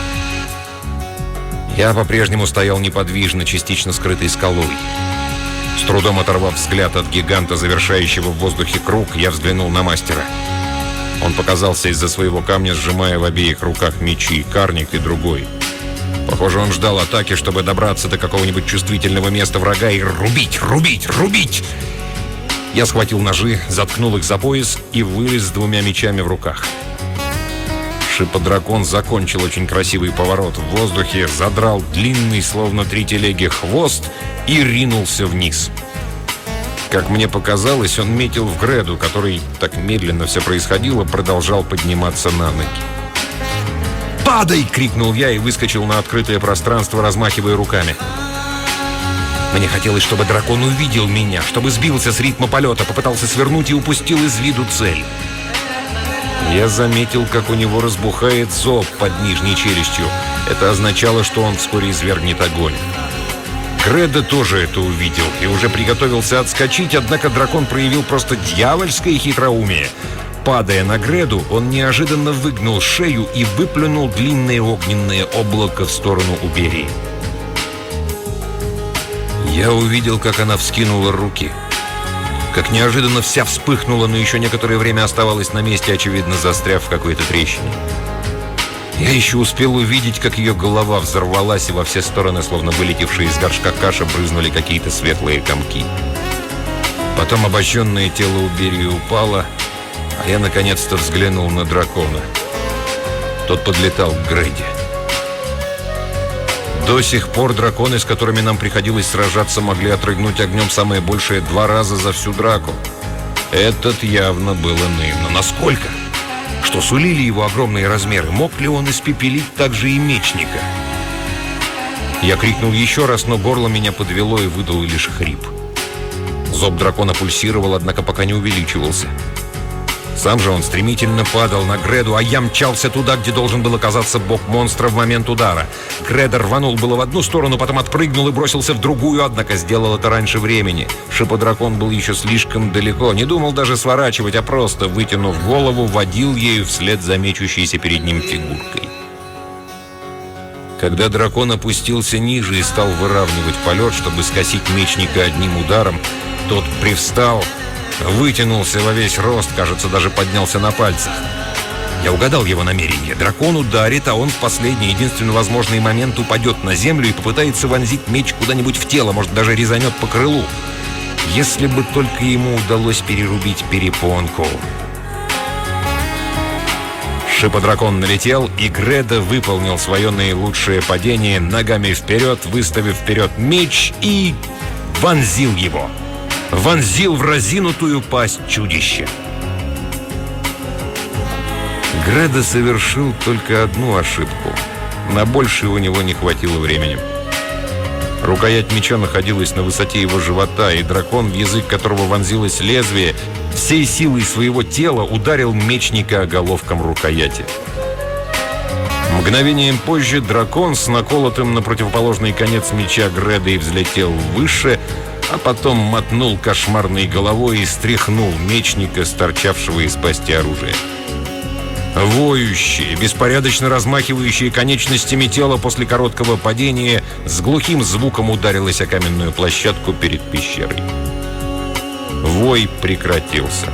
Я по-прежнему стоял неподвижно, частично скрытый скалой. С трудом оторвав взгляд от гиганта, завершающего в воздухе круг, я взглянул на мастера. Он показался из-за своего камня, сжимая в обеих руках мечи, карник и другой. Похоже, он ждал атаки, чтобы добраться до какого-нибудь чувствительного места врага и рубить, рубить, рубить! Я схватил ножи, заткнул их за пояс и вылез с двумя мечами в руках. Шиподракон закончил очень красивый поворот в воздухе, задрал длинный, словно три телеги, хвост и ринулся вниз. Как мне показалось, он метил в Греду, который, так медленно все происходило, продолжал подниматься на ноги. «Падай!» — крикнул я и выскочил на открытое пространство, размахивая руками. Мне хотелось, чтобы дракон увидел меня, чтобы сбился с ритма полета, попытался свернуть и упустил из виду цель. Я заметил, как у него разбухает зоб под нижней челюстью. Это означало, что он вскоре извергнет огонь. Греда тоже это увидел и уже приготовился отскочить, однако дракон проявил просто дьявольское хитроумие. Падая на Греду, он неожиданно выгнул шею и выплюнул длинное огненное облако в сторону Уберии. Я увидел, как она вскинула руки. Как неожиданно вся вспыхнула, но еще некоторое время оставалась на месте, очевидно, застряв в какой-то трещине. Я еще успел увидеть, как ее голова взорвалась, и во все стороны, словно вылетевшие из горшка каши, брызнули какие-то светлые комки. Потом обожженное тело Уберии упало, а я наконец-то взглянул на дракона. Тот подлетал к Греде. До сих пор драконы, с которыми нам приходилось сражаться, могли отрыгнуть огнем самое большее два раза за всю драку. Этот явно был иным. Но насколько? Что сулили его огромные размеры? Мог ли он испепелить также и мечника? Я крикнул еще раз, но горло меня подвело и выдал лишь хрип. Зоб дракона пульсировал, однако пока не увеличивался. Сам же он стремительно падал на Греду, а я мчался туда, где должен был оказаться бок монстра в момент удара. Греда рванул было в одну сторону, потом отпрыгнул и бросился в другую, однако сделал это раньше времени. Шиподракон был еще слишком далеко, не думал даже сворачивать, а просто, вытянув голову, водил ею вслед за мечущейся перед ним фигуркой. Когда дракон опустился ниже и стал выравнивать полет, чтобы скосить мечника одним ударом, тот привстал, вытянулся во весь рост, кажется, даже поднялся на пальцах. Я угадал его намерение. Дракон ударит, а он в последний, единственно возможный момент упадет на землю и попытается вонзить меч куда-нибудь в тело, может, даже резанет по крылу. Если бы только ему удалось перерубить перепонку. Шиподракон налетел, и Греда выполнил свое наилучшее падение, ногами вперед, выставив вперед меч и вонзил его. Вонзил в разинутую пасть чудища. Греда совершил только одну ошибку. На большее у него не хватило времени. Рукоять меча находилась на высоте его живота, и дракон, в язык которого вонзилось лезвие, всей силой своего тела ударил мечника оголовком рукояти. Мгновением позже дракон с наколотым на противоположный конец меча Гредой взлетел выше, а потом мотнул кошмарной головой и стряхнул мечника, торчавшего из пасти оружия. Воющие, беспорядочно размахивающие конечностями тела после короткого падения, с глухим звуком ударилось о каменную площадку перед пещерой. Вой прекратился.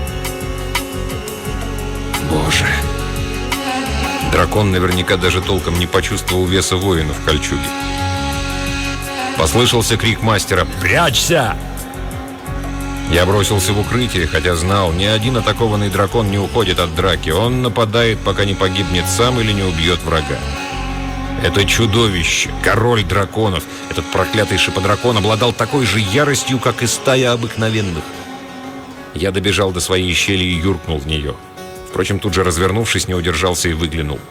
Боже! Дракон наверняка даже толком не почувствовал веса воина в кольчуге. Послышался крик мастера: «Прячься!» Я бросился в укрытие, хотя знал, ни один атакованный дракон не уходит от драки. Он нападает, пока не погибнет сам или не убьет врага. Это чудовище, король драконов, этот проклятый шиподракон обладал такой же яростью, как и стая обыкновенных. Я добежал до своей щели и юркнул в нее. Впрочем, тут же развернувшись, не удержался и выглянул.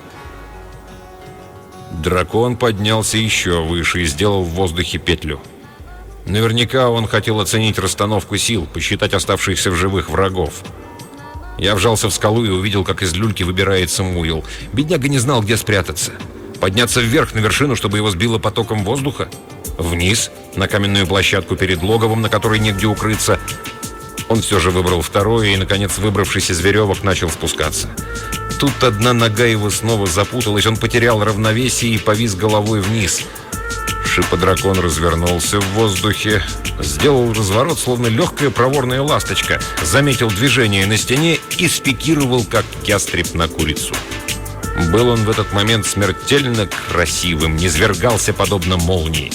Дракон поднялся еще выше и сделал в воздухе петлю. Наверняка он хотел оценить расстановку сил, посчитать оставшихся в живых врагов. Я вжался в скалу и увидел, как из люльки выбирается муйл. Бедняга не знал, где спрятаться. Подняться вверх на вершину, чтобы его сбило потоком воздуха? Вниз, на каменную площадку перед логовом, на которой негде укрыться? Он все же выбрал второе и, наконец, выбравшись из веревок, начал спускаться. Тут одна нога его снова запуталась, он потерял равновесие и повис головой вниз. Шиподракон развернулся в воздухе, сделал разворот, словно легкая проворная ласточка, заметил движение на стене и спикировал, как ястреб на курицу. Был он в этот момент смертельно красивым, низвергался подобно молнии.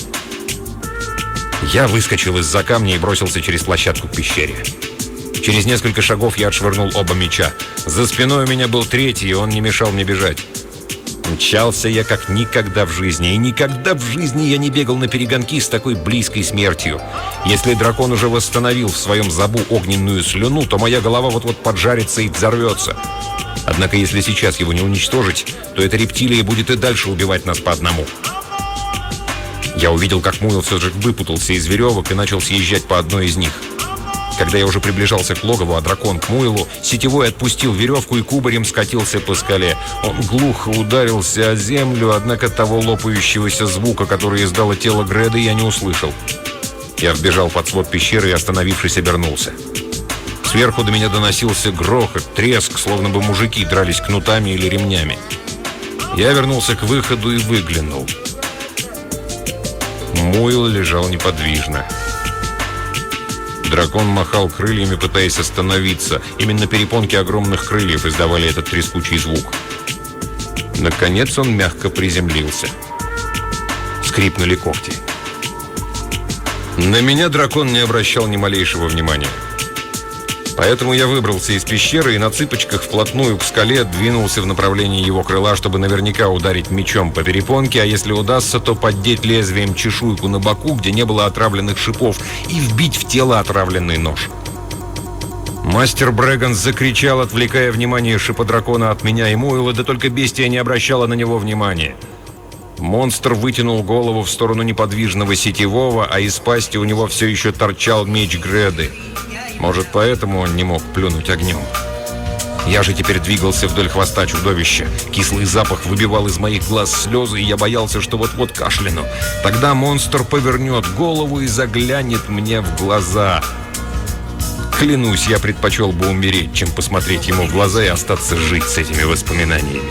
Я выскочил из-за камня и бросился через площадку к пещере. Через несколько шагов я отшвырнул оба меча. За спиной у меня был третий, и он не мешал мне бежать. Мчался я как никогда в жизни, и никогда в жизни я не бегал на перегонки с такой близкой смертью. Если дракон уже восстановил в своем забу огненную слюну, то моя голова вот-вот поджарится и взорвется. Однако, если сейчас его не уничтожить, то эта рептилия будет и дальше убивать нас по одному. Я увидел, как муйл все же выпутался из веревок и начал съезжать по одной из них. Когда я уже приближался к логову, а дракон к муйлу, сетевой отпустил веревку и кубарем скатился по скале. Он глухо ударился о землю, однако того лопающегося звука, который издало тело Греды, я не услышал. Я вбежал под свод пещеры и, остановившись, обернулся. Сверху до меня доносился грохот, треск, словно бы мужики дрались кнутами или ремнями. Я вернулся к выходу и выглянул. Муйл лежал неподвижно. Дракон махал крыльями, пытаясь остановиться. Именно перепонки огромных крыльев издавали этот трескучий звук. Наконец он мягко приземлился. Скрипнули когти. На меня дракон не обращал ни малейшего внимания. Поэтому я выбрался из пещеры и на цыпочках вплотную к скале двинулся в направлении его крыла, чтобы наверняка ударить мечом по перепонке, а если удастся, то поддеть лезвием чешуйку на боку, где не было отравленных шипов, и вбить в тело отравленный нож. Мастер Брэгон закричал, отвлекая внимание шиподракона от меня и Муэла, да только бестия не обращала на него внимания. Монстр вытянул голову в сторону неподвижного сетевого, а из пасти у него все еще торчал меч Греды. Может, поэтому он не мог плюнуть огнем. Я же теперь двигался вдоль хвоста чудовища. Кислый запах выбивал из моих глаз слезы, и я боялся, что вот-вот кашляну. Тогда монстр повернет голову и заглянет мне в глаза. Клянусь, я предпочел бы умереть, чем посмотреть ему в глаза и остаться жить с этими воспоминаниями.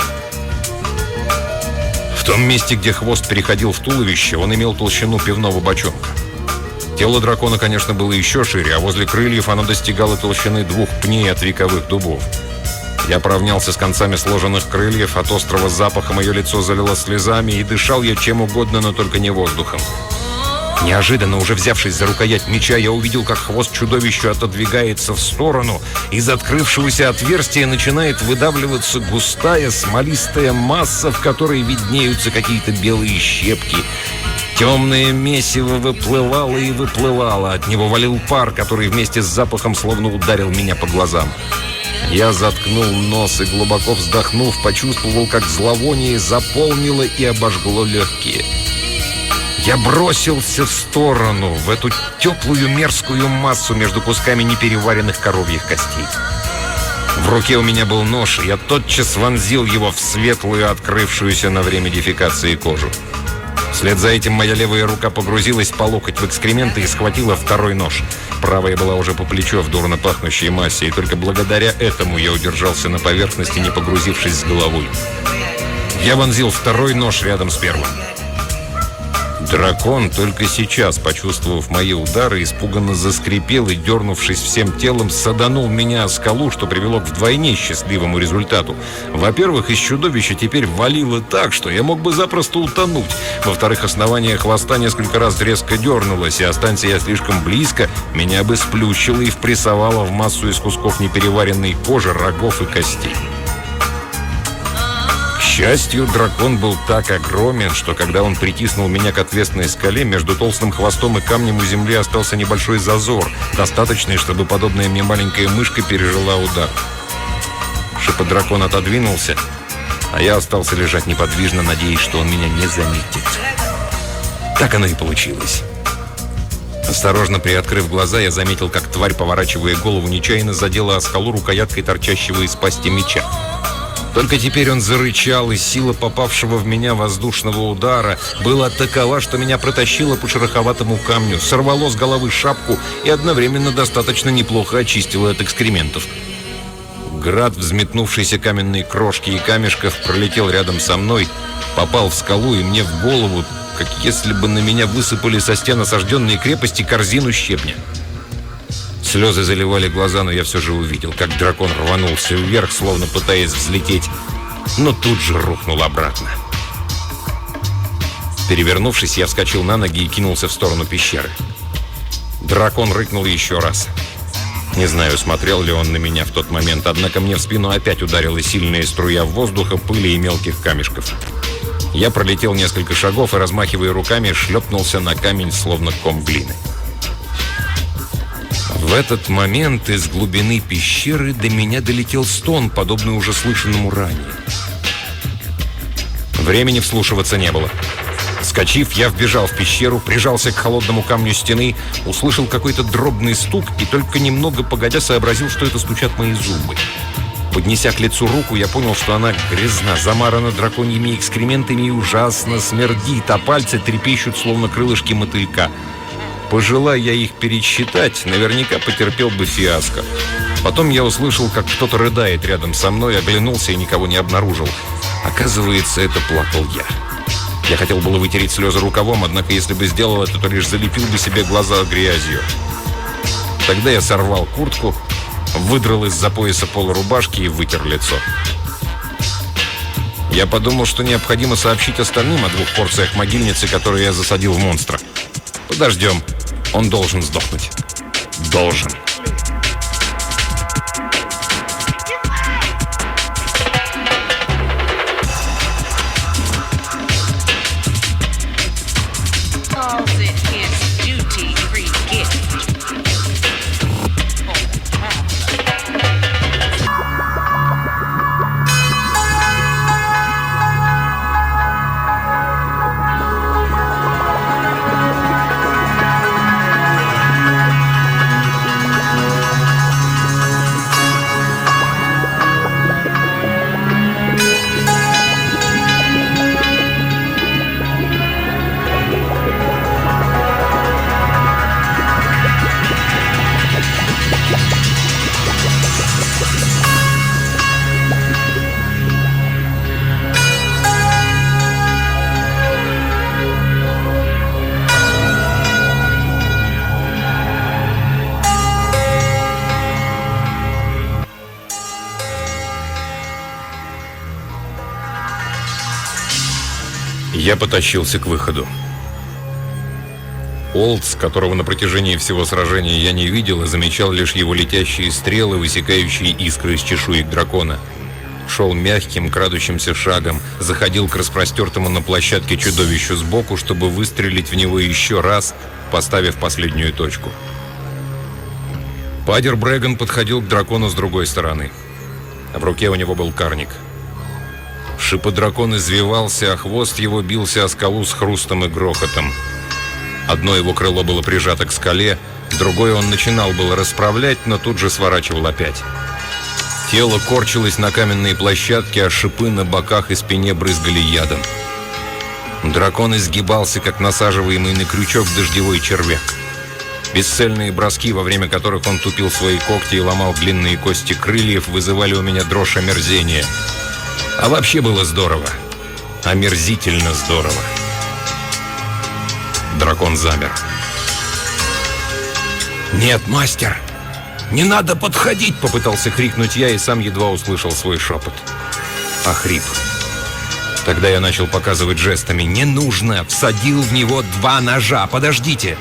В том месте, где хвост переходил в туловище, он имел толщину пивного бочонка. Тело дракона, конечно, было еще шире, а возле крыльев оно достигало толщины двух пней от вековых дубов. Я поравнялся с концами сложенных крыльев, от острого запаха мое лицо залило слезами, и дышал я чем угодно, но только не воздухом. Неожиданно, уже взявшись за рукоять меча, я увидел, как хвост чудовища отодвигается в сторону. Из открывшегося отверстия начинает выдавливаться густая смолистая масса, в которой виднеются какие-то белые щепки. Темное месиво выплывало и выплывало. От него валил пар, который вместе с запахом словно ударил меня по глазам. Я заткнул нос и, глубоко вздохнув, почувствовал, как зловоние заполнило и обожгло легкие. Я бросился в сторону, в эту теплую мерзкую массу между кусками непереваренных коровьих костей. В руке у меня был нож, и я тотчас вонзил его в светлую, открывшуюся на время дефекации кожу. Вслед за этим моя левая рука погрузилась по локоть в экскременты и схватила второй нож. Правая была уже по плечо в дурно пахнущей массе, и только благодаря этому я удержался на поверхности, не погрузившись с головой. Я вонзил второй нож рядом с первым. Дракон, только сейчас почувствовав мои удары, испуганно заскрипел и, дернувшись всем телом, саданул меня о скалу, что привело к вдвойне счастливому результату. Во-первых, из чудовища теперь валило так, что я мог бы запросто утонуть. Во-вторых, основание хвоста несколько раз резко дернулось, и, останься я слишком близко, меня бы сплющило и впрессовало в массу из кусков непереваренной кожи, рогов и костей. К счастью, дракон был так огромен, что когда он притиснул меня к отвесной скале, между толстым хвостом и камнем у земли остался небольшой зазор, достаточный, чтобы подобная мне маленькая мышка пережила удар. Шиподракон отодвинулся, а я остался лежать неподвижно, надеясь, что он меня не заметит. Так оно и получилось. Осторожно приоткрыв глаза, я заметил, как тварь, поворачивая голову, нечаянно задела о скалу рукояткой торчащего из пасти меча. Только теперь он зарычал, и сила попавшего в меня воздушного удара была такова, что меня протащило по шероховатому камню, сорвало с головы шапку и одновременно достаточно неплохо очистило от экскрементов. Град взметнувшейся каменной крошки и камешков пролетел рядом со мной, попал в скалу, и мне в голову, как если бы на меня высыпали со стен осажденной крепости корзину щебня. Слезы заливали глаза, но я все же увидел, как дракон рванулся вверх, словно пытаясь взлететь, но тут же рухнул обратно. Перевернувшись, я вскочил на ноги и кинулся в сторону пещеры. Дракон рыкнул еще раз. Не знаю, смотрел ли он на меня в тот момент, однако мне в спину опять ударила сильная струя воздуха, пыли и мелких камешков. Я пролетел несколько шагов и, размахивая руками, шлепнулся на камень, словно ком глины. В этот момент из глубины пещеры до меня долетел стон, подобный уже слышанному ранее. Времени вслушиваться не было. Вскочив, я вбежал в пещеру, прижался к холодному камню стены, услышал какой-то дробный стук и только немного погодя сообразил, что это стучат мои зубы. Поднеся к лицу руку, я понял, что она грязна, замарана драконьими экскрементами и ужасно смердит, а пальцы трепещут, словно крылышки мотылька. Пожелая я их пересчитать, наверняка потерпел бы фиаско. Потом я услышал, как кто-то рыдает рядом со мной, оглянулся и никого не обнаружил. Оказывается, это плакал я. Я хотел было вытереть слезы рукавом, однако если бы сделал это, то лишь залепил бы себе глаза грязью. Тогда я сорвал куртку, выдрал из-за пояса полурубашки и вытер лицо. Я подумал, что необходимо сообщить остальным о двух порциях могильницы, которые я засадил в монстра. Подождем. Он должен сдохнуть. Должен. Я потащился к выходу. Олдс, которого на протяжении всего сражения я не видел и замечал лишь его летящие стрелы, высекающие искры из чешуек дракона, шел мягким, крадущимся шагом, заходил к распростертому на площадке чудовищу сбоку, чтобы выстрелить в него еще раз, поставив последнюю точку. Падер Брэгон подходил к дракону с другой стороны. В руке у него был карник. Шиподракон извивался, а хвост его бился о скалу с хрустом и грохотом. Одно его крыло было прижато к скале, другое он начинал было расправлять, но тут же сворачивал опять. Тело корчилось на каменной площадке, а шипы на боках и спине брызгали ядом. Дракон изгибался, как насаживаемый на крючок дождевой червяк. Бесцельные броски, во время которых он тупил свои когти и ломал длинные кости крыльев, вызывали у меня дрожь омерзения. А вообще было здорово. Омерзительно здорово. Дракон замер. «Нет, мастер! Не надо подходить!» — попытался крикнуть я и сам едва услышал свой шепот. Охрип. Тогда я начал показывать жестами. «Не нужно! Всадил в него два ножа! Подождите!»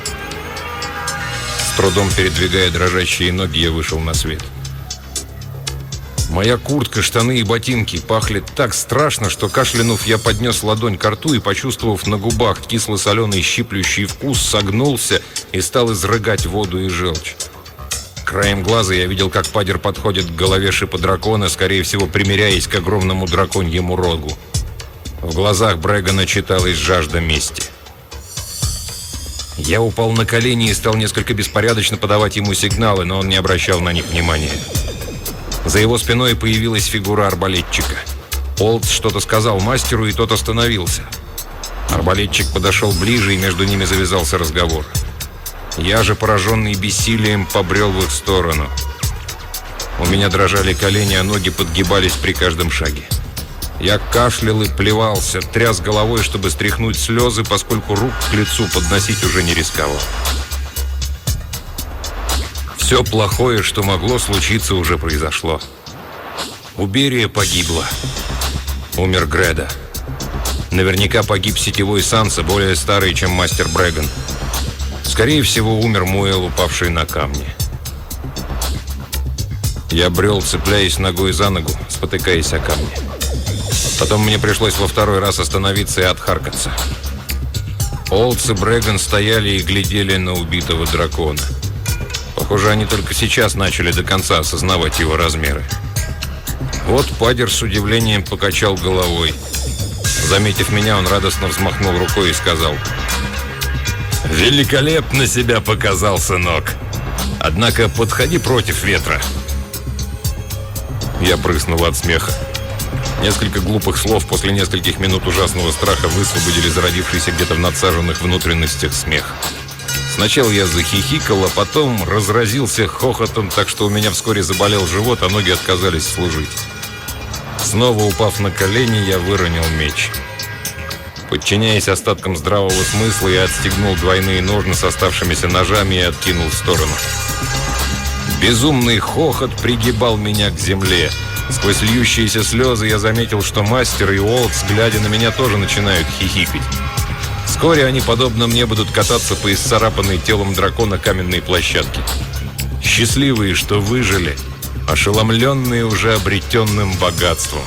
С трудом передвигая дрожащие ноги, я вышел на свет. Моя куртка, штаны и ботинки пахли так страшно, что, кашлянув, я поднес ладонь ко рту и, почувствовав на губах кисло-соленый щиплющий вкус, согнулся и стал изрыгать воду и желчь. Краем глаза я видел, как падер подходит к голове шипа-дракона, скорее всего, примиряясь к огромному драконьему рогу. В глазах Брэгана читалась жажда мести. Я упал на колени и стал несколько беспорядочно подавать ему сигналы, но он не обращал на них внимания. За его спиной появилась фигура арбалетчика. Олдс что-то сказал мастеру, и тот остановился. Арбалетчик подошел ближе, и между ними завязался разговор. Я же, пораженный бессилием, побрел в их сторону. У меня дрожали колени, а ноги подгибались при каждом шаге. Я кашлял и плевался, тряс головой, чтобы стряхнуть слезы, поскольку рук к лицу подносить уже не рисковал. Все плохое, что могло случиться, уже произошло. Уберия погибла. Умер Греда. Наверняка погиб сетевой Санса, более старый, чем мастер Брэган. Скорее всего, умер Муэл, упавший на камни. Я брел, цепляясь ногой за ногу, спотыкаясь о камни. Потом мне пришлось во второй раз остановиться и отхаркаться. Олдс и Брэган стояли и глядели на убитого дракона. Похоже, они только сейчас начали до конца осознавать его размеры. Вот падер с удивлением покачал головой. Заметив меня, он радостно взмахнул рукой и сказал: «Великолепно себя показал, сынок. Однако подходи против ветра». Я прыснул от смеха. Несколько глупых слов после нескольких минут ужасного страха высвободили зародившийся где-то в надсаженных внутренностях смех. Сначала я захихикал, а потом разразился хохотом, так что у меня вскоре заболел живот, а ноги отказались служить. Снова упав на колени, я выронил меч. Подчиняясь остаткам здравого смысла, я отстегнул двойные ножны с оставшимися ножами и откинул в сторону. Безумный хохот пригибал меня к земле. Сквозь льющиеся слезы я заметил, что мастер и Олдс, глядя на меня, тоже начинают хихикать. Вскоре они, подобно мне, будут кататься по исцарапанной телом дракона каменной площадке. Счастливые, что выжили, ошеломленные уже обретенным богатством.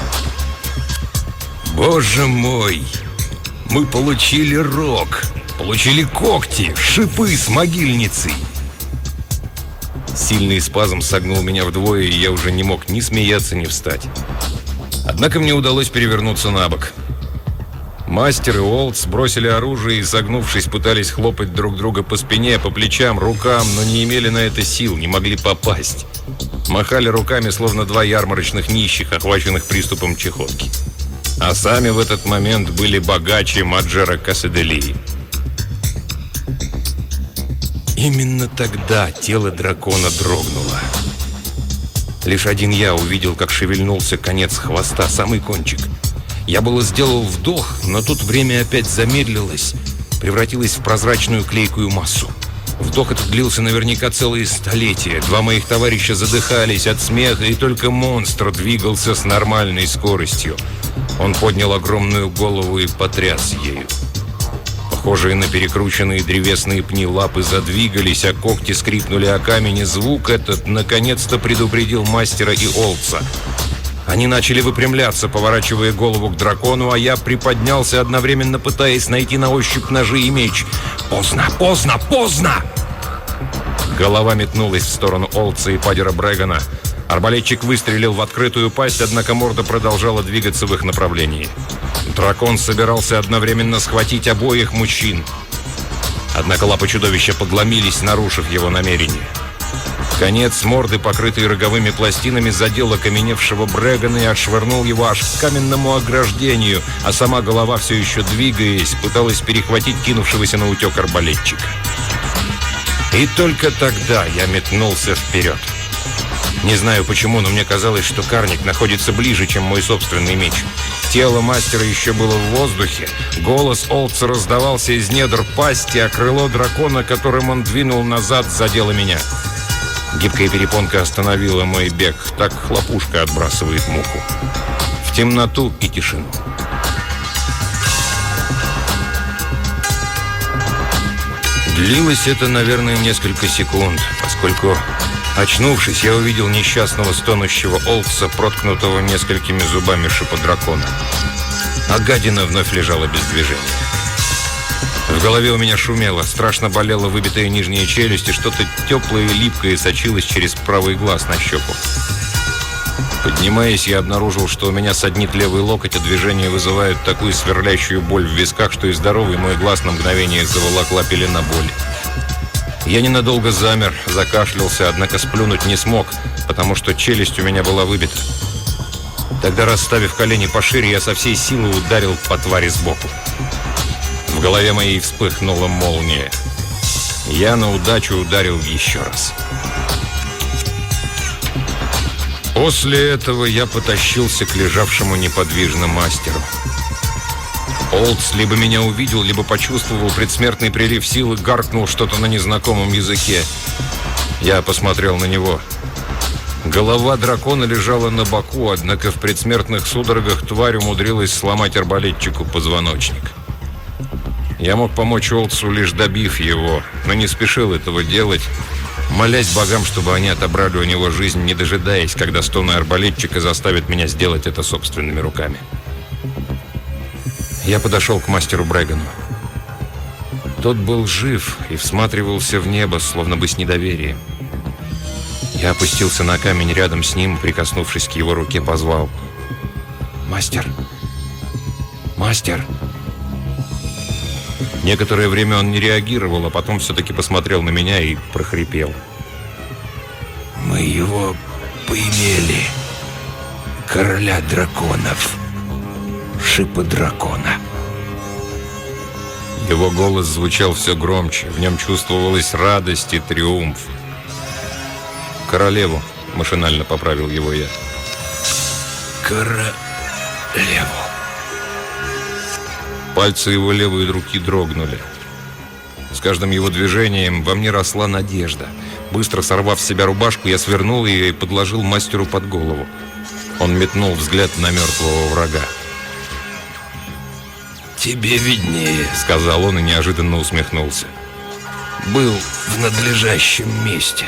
Боже мой! Мы получили рог, получили когти, шипы с могильницей. Сильный спазм согнул меня вдвое, и я уже не мог ни смеяться, ни встать. Однако мне удалось перевернуться на бок. Мастер и Олдс бросили оружие и, согнувшись, пытались хлопать друг друга по спине, по плечам, рукам, но не имели на это сил, не могли попасть. Махали руками, словно два ярмарочных нищих, охваченных приступом чехотки. А сами в этот момент были богаче Маджера Касаделии. Именно тогда тело дракона дрогнуло. Лишь один я увидел, как шевельнулся конец хвоста, самый кончик. Я было сделал вдох, но тут время опять замедлилось, превратилось в прозрачную клейкую массу. Вдох этот длился наверняка целые столетия. Два моих товарища задыхались от смеха, и только монстр двигался с нормальной скоростью. Он поднял огромную голову и потряс ею. Похожие на перекрученные древесные пни лапы задвигались, а когти скрипнули о камень, и звук этот наконец-то предупредил мастера и Олдса. Они начали выпрямляться, поворачивая голову к дракону, а я приподнялся, одновременно пытаясь найти на ощупь ножи и меч. Поздно, поздно, поздно! Голова метнулась в сторону Олдса и падера Брэгана. Арбалетчик выстрелил в открытую пасть, однако морда продолжала двигаться в их направлении. Дракон собирался одновременно схватить обоих мужчин. Однако лапы чудовища подломились, нарушив его намерение. Конец морды, покрытый роговыми пластинами, задел окаменевшего Брэгана и отшвырнул его аж к каменному ограждению, а сама голова, все еще двигаясь, пыталась перехватить кинувшегося на утек арбалетчика. И только тогда я метнулся вперед. Не знаю почему, но мне казалось, что карник находится ближе, чем мой собственный меч. Тело мастера еще было в воздухе. Голос Олдса раздавался из недр пасти, а крыло дракона, которым он двинул назад, задело меня. Гибкая перепонка остановила мой бег. Так хлопушка отбрасывает муху. В темноту и тишину. Длилось это, наверное, несколько секунд, поскольку Очнувшись, я увидел несчастного стонущего Олдса, проткнутого несколькими зубами шиподракона. А гадина вновь лежала без движения. В голове у меня шумело, страшно болела выбитая нижняя челюсть, и что-то теплое и липкое сочилось через правый глаз на щеку. Поднимаясь, я обнаружил, что у меня саднит левый локоть, а движения вызывают такую сверлящую боль в висках, что и здоровый мой глаз на мгновение заволокла пелена боли. Я ненадолго замер, закашлялся, однако сплюнуть не смог, потому что челюсть у меня была выбита. Тогда, расставив колени пошире, я со всей силы ударил по твари сбоку. В голове моей вспыхнула молния. Я на удачу ударил еще раз. После этого я потащился к лежавшему неподвижно мастеру. Олдс либо меня увидел, либо почувствовал предсмертный прилив сил и гаркнул что-то на незнакомом языке. Я посмотрел на него. Голова дракона лежала на боку, однако в предсмертных судорогах тварь умудрилась сломать арбалетчику позвоночник. Я мог помочь Олдсу, лишь добив его, но не спешил этого делать, молясь богам, чтобы они отобрали у него жизнь, не дожидаясь, когда стоны арбалетчика заставят меня сделать это собственными руками. Я подошел к мастеру Брэгану. Тот был жив и всматривался в небо, словно бы с недоверием. Я опустился на камень рядом с ним, прикоснувшись к его руке, позвал: «Мастер! Мастер!» Некоторое время он не реагировал, а потом все-таки посмотрел на меня и прохрипел: «Мы его поимели, короля драконов, шиподракона». Его голос звучал все громче, в нем чувствовалась радость и триумф. «Королеву», — машинально поправил его я. «Королеву». Пальцы его левой руки дрогнули. С каждым его движением во мне росла надежда. Быстро сорвав с себя рубашку, я свернул ее и подложил мастеру под голову. Он метнул взгляд на мертвого врага. «Тебе виднее», — сказал он и неожиданно усмехнулся. «Был в надлежащем месте».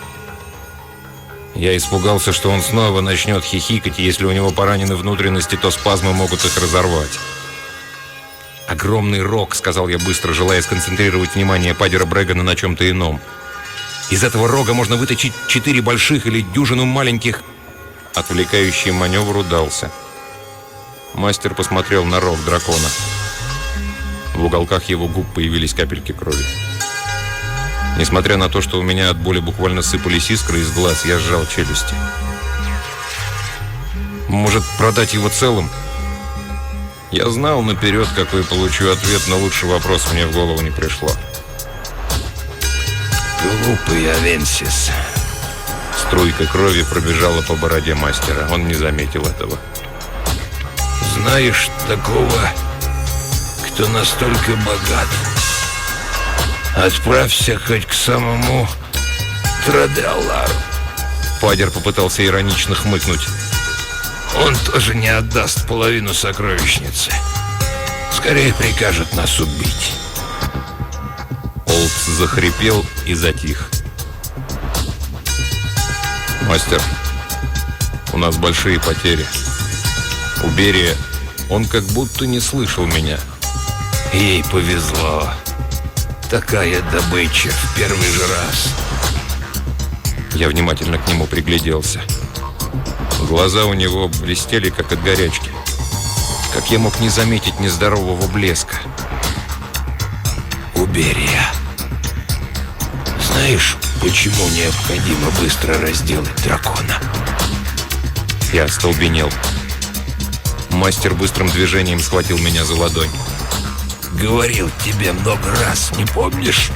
Я испугался, что он снова начнет хихикать, и если у него поранены внутренности, то спазмы могут их разорвать. «Огромный рог», — сказал я быстро, желая сконцентрировать внимание падера Брэгана на чем-то ином. «Из этого рога можно выточить четыре больших или дюжину маленьких...» Отвлекающий маневр удался. Мастер посмотрел на рог дракона. В уголках его губ появились капельки крови. Несмотря на то, что у меня от боли буквально сыпались искры из глаз, я сжал челюсти. «Может, продать его целым?» Я знал наперед, какой получу ответ, но лучший вопрос мне в голову не пришло. «Глупый Авенсис». Струйка крови пробежала по бороде мастера. Он не заметил этого. «Знаешь такого, кто настолько богат? Отправься хоть к самому Траделлару». Падер попытался иронично хмыкнуть. «Он тоже не отдаст половину сокровищницы. Скорее прикажет нас убить». Олдс захрипел и затих. «Мастер, у нас большие потери. У Берия он как будто не слышал меня». «Ей повезло. Такая добыча в первый же раз». Я внимательно к нему пригляделся. Глаза у него блестели, как от горячки. Как я мог не заметить нездорового блеска? «У Берия. Знаешь, почему необходимо быстро разделать дракона?» Я остолбенел. Мастер быстрым движением схватил меня за ладонь. «Говорил тебе много раз, не помнишь?»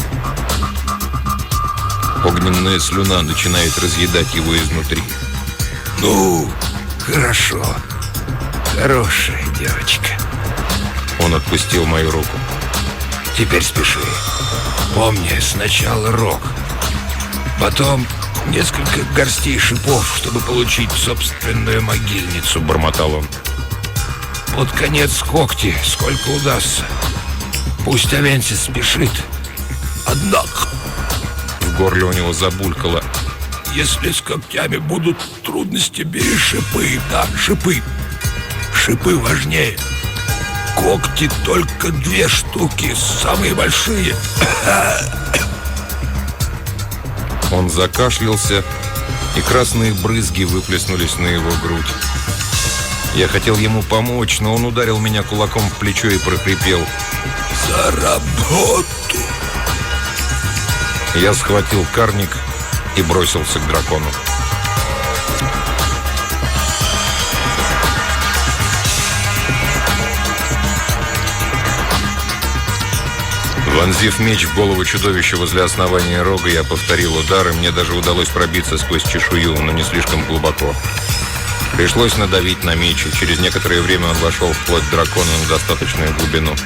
Огненная слюна начинает разъедать его изнутри. «Ну, хорошо. Хорошая девочка». Он отпустил мою руку. «Теперь спеши. Помни, сначала рог. Потом несколько горстей шипов, чтобы получить собственную могильницу», — бормотал он. «Под конец когти, сколько удастся. Пусть Авенсис спешит. Однако...» В горле у него забулькало. если с когтями будут трудности, бери шипы. Да, шипы. Шипы важнее. Когти только две штуки, самые большие. Он закашлялся, и красные брызги выплеснулись на его грудь. Я хотел ему помочь, но он ударил меня кулаком в плечо и прохрипел: «За работу!» Я схватил карник и бросился к дракону. Вонзив меч в голову чудовища возле основания рога, я повторил удар, и мне даже удалось пробиться сквозь чешую, но не слишком глубоко. Пришлось надавить на меч, и через некоторое время он вошел вплоть дракона на достаточную глубину.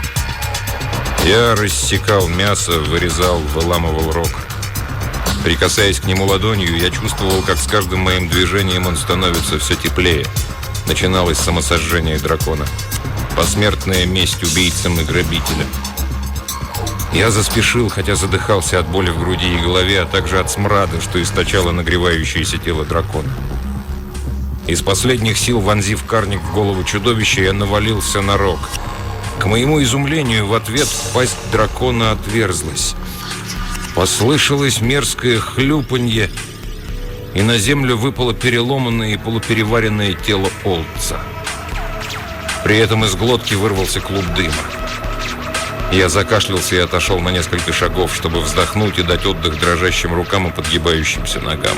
Я рассекал мясо, вырезал, выламывал рог. Прикасаясь к нему ладонью, я чувствовал, как с каждым моим движением он становится все теплее. Начиналось самосожжение дракона. Посмертная месть убийцам и грабителям. Я заспешил, хотя задыхался от боли в груди и голове, а также от смрада, что источало нагревающееся тело дракона. Из последних сил, вонзив карник в голову чудовища, я навалился на рог. К моему изумлению, в ответ пасть дракона отверзлась. Послышалось мерзкое хлюпанье, и на землю выпало переломанное и полупереваренное тело Олдса. При этом из глотки вырвался клуб дыма. Я закашлялся и отошел на несколько шагов, чтобы вздохнуть и дать отдых дрожащим рукам и подгибающимся ногам.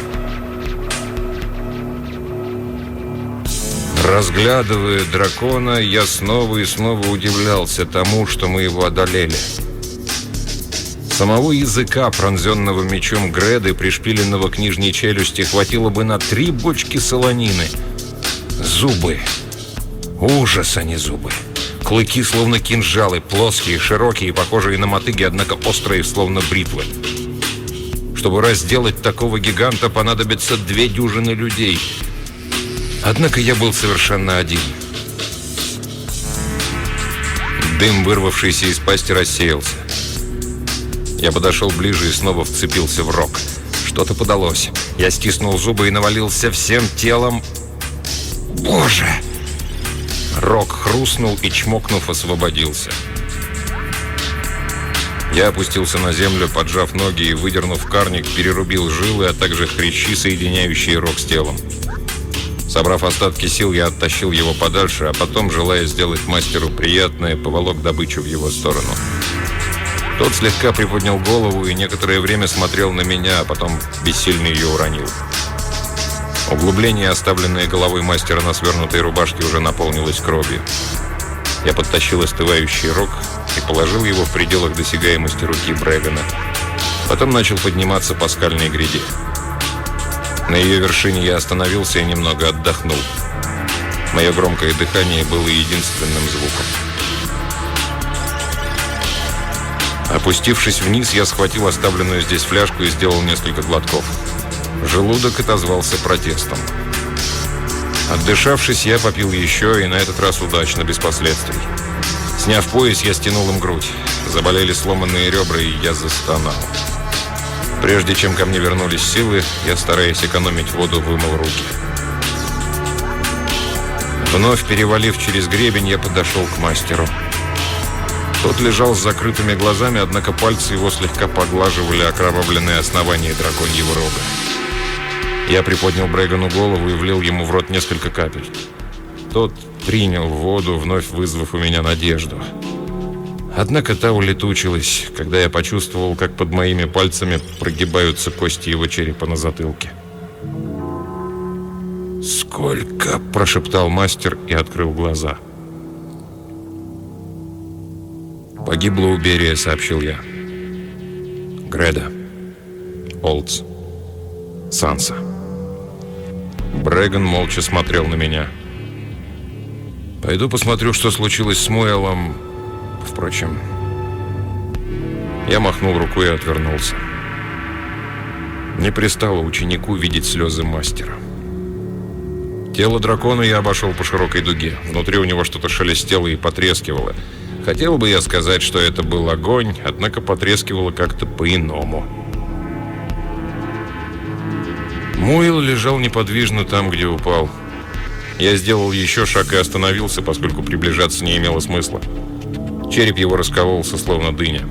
Разглядывая дракона, я снова и снова удивлялся тому, что мы его одолели. Самого языка, пронзенного мечом Греды, пришпиленного к нижней челюсти, хватило бы на три бочки солонины. Зубы. Ужас, а не зубы. Клыки, словно кинжалы, плоские, широкие, похожие на мотыги, однако острые, словно бритвы. Чтобы разделать такого гиганта, понадобится две дюжины людей. Однако я был совершенно один. Дым, вырвавшийся из пасти, рассеялся. Я подошел ближе и снова вцепился в рог. Что-то подалось. Я стиснул зубы и навалился всем телом. Боже! Рог хрустнул и, чмокнув, освободился. Я опустился на землю, поджав ноги и, выдернув карник, перерубил жилы, а также хрящи, соединяющие рог с телом. Собрав остатки сил, я оттащил его подальше, а потом, желая сделать мастеру приятное, поволок добычу в его сторону. Тот слегка приподнял голову и некоторое время смотрел на меня, а потом бессильно ее уронил. Углубление, оставленное головой мастера на свернутой рубашке, уже наполнилось кровью. Я подтащил остывающий рог и положил его в пределах досягаемости руки Брэгана. Потом начал подниматься по скальной гряде. На ее вершине я остановился и немного отдохнул. Мое громкое дыхание было единственным звуком. Опустившись вниз, я схватил оставленную здесь фляжку и сделал несколько глотков. Желудок отозвался протестом. Отдышавшись, я попил еще, и на этот раз удачно, без последствий. Сняв пояс, я стянул им грудь. Заболели сломанные ребра, и я застонал. Прежде чем ко мне вернулись силы, я, стараясь экономить воду, вымыл руки. Вновь перевалив через гребень, я подошел к мастеру. Тот лежал с закрытыми глазами, однако пальцы его слегка поглаживали окровавленное основание драконьего рога. Я приподнял Брэгану голову и влил ему в рот несколько капель. Тот принял воду, вновь вызвав у меня надежду. Однако та улетучилась, когда я почувствовал, как под моими пальцами прогибаются кости его черепа на затылке. «Сколько?» – прошептал мастер и открыл глаза. «Погибла у Берия», – сообщил я. «Греда, Олдс, Санса». Брэган молча смотрел на меня. «Пойду посмотрю, что случилось с Муэлом. Впрочем...» Я махнул рукой и отвернулся. Не пристало ученику видеть слезы мастера. Тело дракона я обошел по широкой дуге. Внутри у него что-то шелестело и потрескивало. Хотел бы я сказать, что это был огонь, однако потрескивало как-то по-иному. Муил лежал неподвижно там, где упал. Я сделал еще шаг и остановился, поскольку приближаться не имело смысла. Череп его раскололся, словно дыня.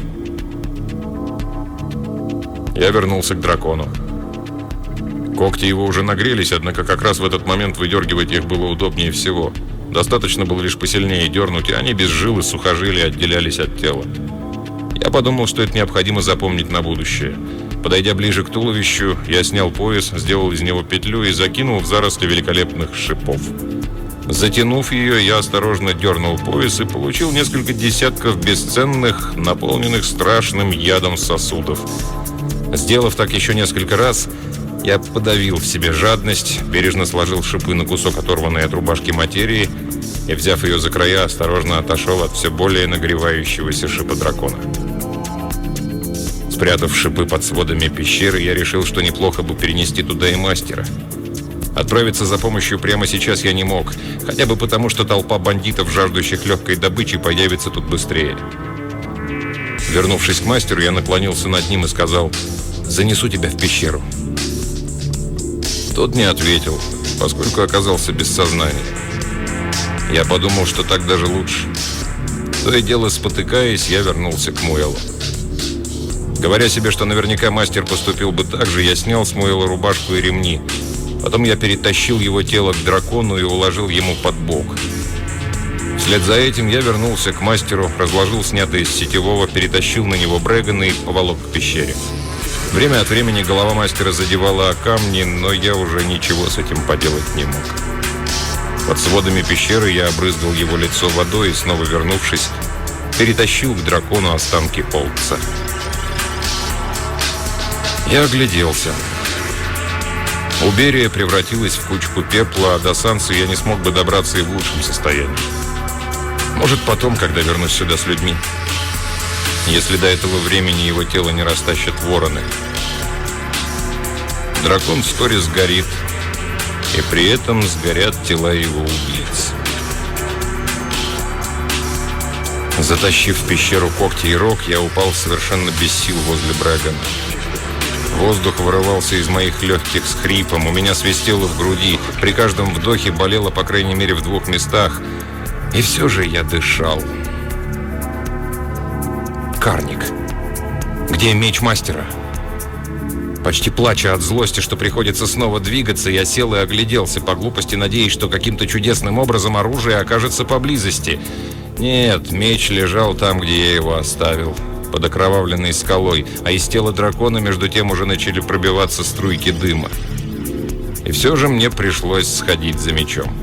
Я вернулся к дракону. Когти его уже нагрелись, однако как раз в этот момент выдергивать их было удобнее всего. Достаточно было лишь посильнее дернуть, и они без жил и сухожилий отделялись от тела. Я подумал, что это необходимо запомнить на будущее. Подойдя ближе к туловищу, я снял пояс, сделал из него петлю и закинул в заросли великолепных шипов. Затянув ее, я осторожно дернул пояс и получил несколько десятков бесценных, наполненных страшным ядом сосудов. Сделав так еще несколько раз, я подавил в себе жадность, бережно сложил шипы на кусок оторванной от рубашки материи и, взяв ее за края, осторожно отошел от все более нагревающегося шипа дракона. Спрятав шипы под сводами пещеры, я решил, что неплохо бы перенести туда и мастера. Отправиться за помощью прямо сейчас я не мог, хотя бы потому, что толпа бандитов, жаждущих легкой добычи, появится тут быстрее. Вернувшись к мастеру, я наклонился над ним и сказал: «Занесу тебя в пещеру». Тот не ответил, поскольку оказался без сознания. Я подумал, что так даже лучше. То и дело, спотыкаясь, я вернулся к Муэлу. Говоря себе, что наверняка мастер поступил бы так же, я снял с Муэла рубашку и ремни. Потом я перетащил его тело к дракону и уложил ему под бок. Вслед за этим я вернулся к мастеру, разложил снятое из сетевого, перетащил на него Брэгана и поволок к пещере. Время от времени голова мастера задевала о камни, но я уже ничего с этим поделать не мог. Под сводами пещеры я обрызгал его лицо водой и, снова вернувшись, перетащил к дракону останки Олдса. Я огляделся. Уберия превратилась в кучку пепла, а до Сансы я не смог бы добраться и в лучшем состоянии. Может, потом, когда вернусь сюда с людьми. Если до этого времени его тело не растащат вороны. Дракон вскоре сгорит, и при этом сгорят тела его убийц. Затащив в пещеру когти и рог, я упал совершенно без сил возле Брэгана. Воздух вырывался из моих легких с хрипом, у меня свистело в груди, при каждом вдохе болело по крайней мере в двух местах. И все же я дышал. Карник. Где меч мастера? Почти плача от злости, что приходится снова двигаться, я сел и огляделся, по глупости надеясь, что каким-то чудесным образом оружие окажется поблизости. Нет, меч лежал там, где я его оставил, под окровавленной скалой, а из тела дракона между тем уже начали пробиваться струйки дыма. И все же мне пришлось сходить за мечом.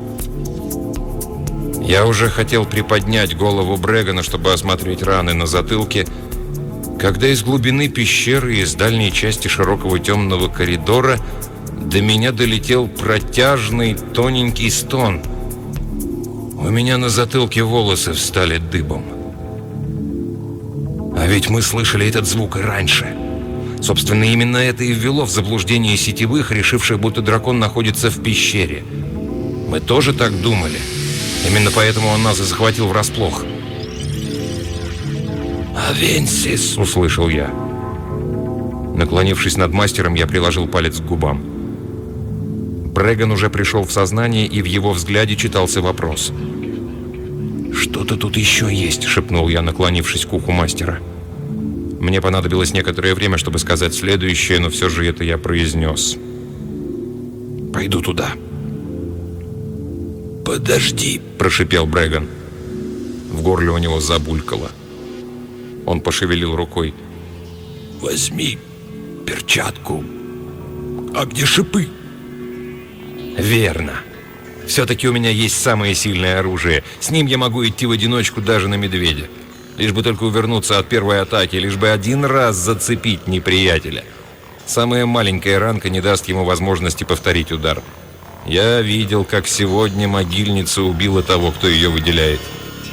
Я уже хотел приподнять голову Брэгана, чтобы осмотреть раны на затылке, когда из глубины пещеры, из дальней части широкого темного коридора, до меня долетел протяжный тоненький стон. У меня на затылке волосы встали дыбом. А ведь мы слышали этот звук и раньше. Собственно, именно это и ввело в заблуждение сетевых, решивших, будто дракон находится в пещере. Мы тоже так думали. Именно поэтому он нас и захватил врасплох. «Авенсис!» — услышал я. Наклонившись над мастером, я приложил палец к губам. Брэган уже пришел в сознание, и в его взгляде читался вопрос. «Что-то тут еще есть», — шепнул я, наклонившись к уху мастера. Мне понадобилось некоторое время, чтобы сказать следующее, но все же это я произнес. «Пойду туда». «Подожди», — прошипел Брэган. В горле у него забулькало. Он пошевелил рукой. «Возьми перчатку. А где шипы?» «Верно. Все-таки у меня есть самое сильное оружие. С ним я могу идти в одиночку даже на медведя. Лишь бы только увернуться от первой атаки, лишь бы один раз зацепить неприятеля. Самая маленькая ранка не даст ему возможности повторить удар. Я видел, как сегодня могильница убила того, кто ее выделяет».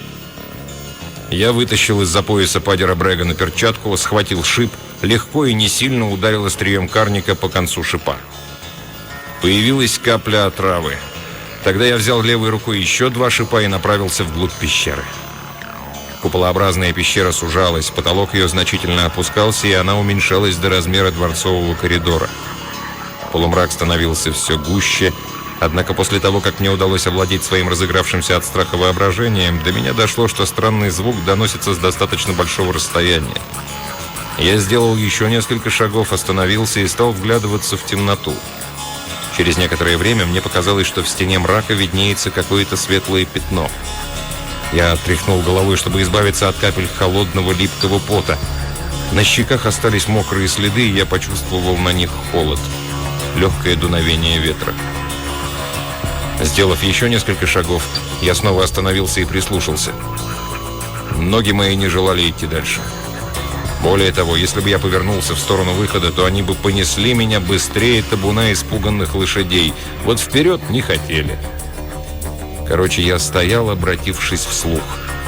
Я вытащил из-за пояса падера Брэгана перчатку, схватил шип, легко и не сильно ударил острием карника по концу шипа. Появилась капля отравы. Тогда я взял левой рукой еще два шипа и направился вглубь пещеры. Куполообразная пещера сужалась, потолок ее значительно опускался, и она уменьшалась до размера дворцового коридора. Полумрак становился все гуще, однако после того, как мне удалось овладеть своим разыгравшимся от страха воображением, до меня дошло, что странный звук доносится с достаточно большого расстояния. Я сделал еще несколько шагов, остановился и стал вглядываться в темноту. Через некоторое время мне показалось, что в стене мрака виднеется какое-то светлое пятно. Я тряхнул головой, чтобы избавиться от капель холодного липкого пота. На щеках остались мокрые следы, и я почувствовал на них холод. Легкое дуновение ветра. Сделав еще несколько шагов, я снова остановился и прислушался. Ноги мои не желали идти дальше. Более того, если бы я повернулся в сторону выхода, то они бы понесли меня быстрее табуна испуганных лошадей. Вот вперед не хотели. Короче, я стоял, обратившись вслух.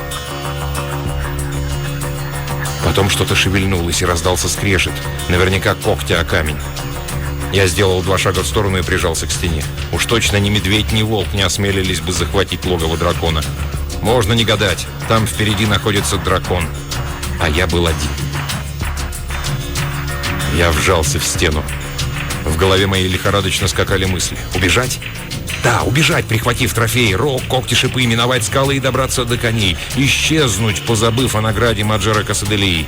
Потом что-то шевельнулось и раздался скрежет. Наверняка когти о камень. Я сделал два шага в сторону и прижался к стене. Уж точно ни медведь, ни волк не осмелились бы захватить логово дракона. Можно не гадать. Там впереди находится дракон. А я был один. Я вжался в стену. В голове моей лихорадочно скакали мысли. Убежать? Да, убежать, прихватив трофеи, рог, когти, шипы, миновать скалы и добраться до коней. Исчезнуть, позабыв о награде Маджара Касаделии.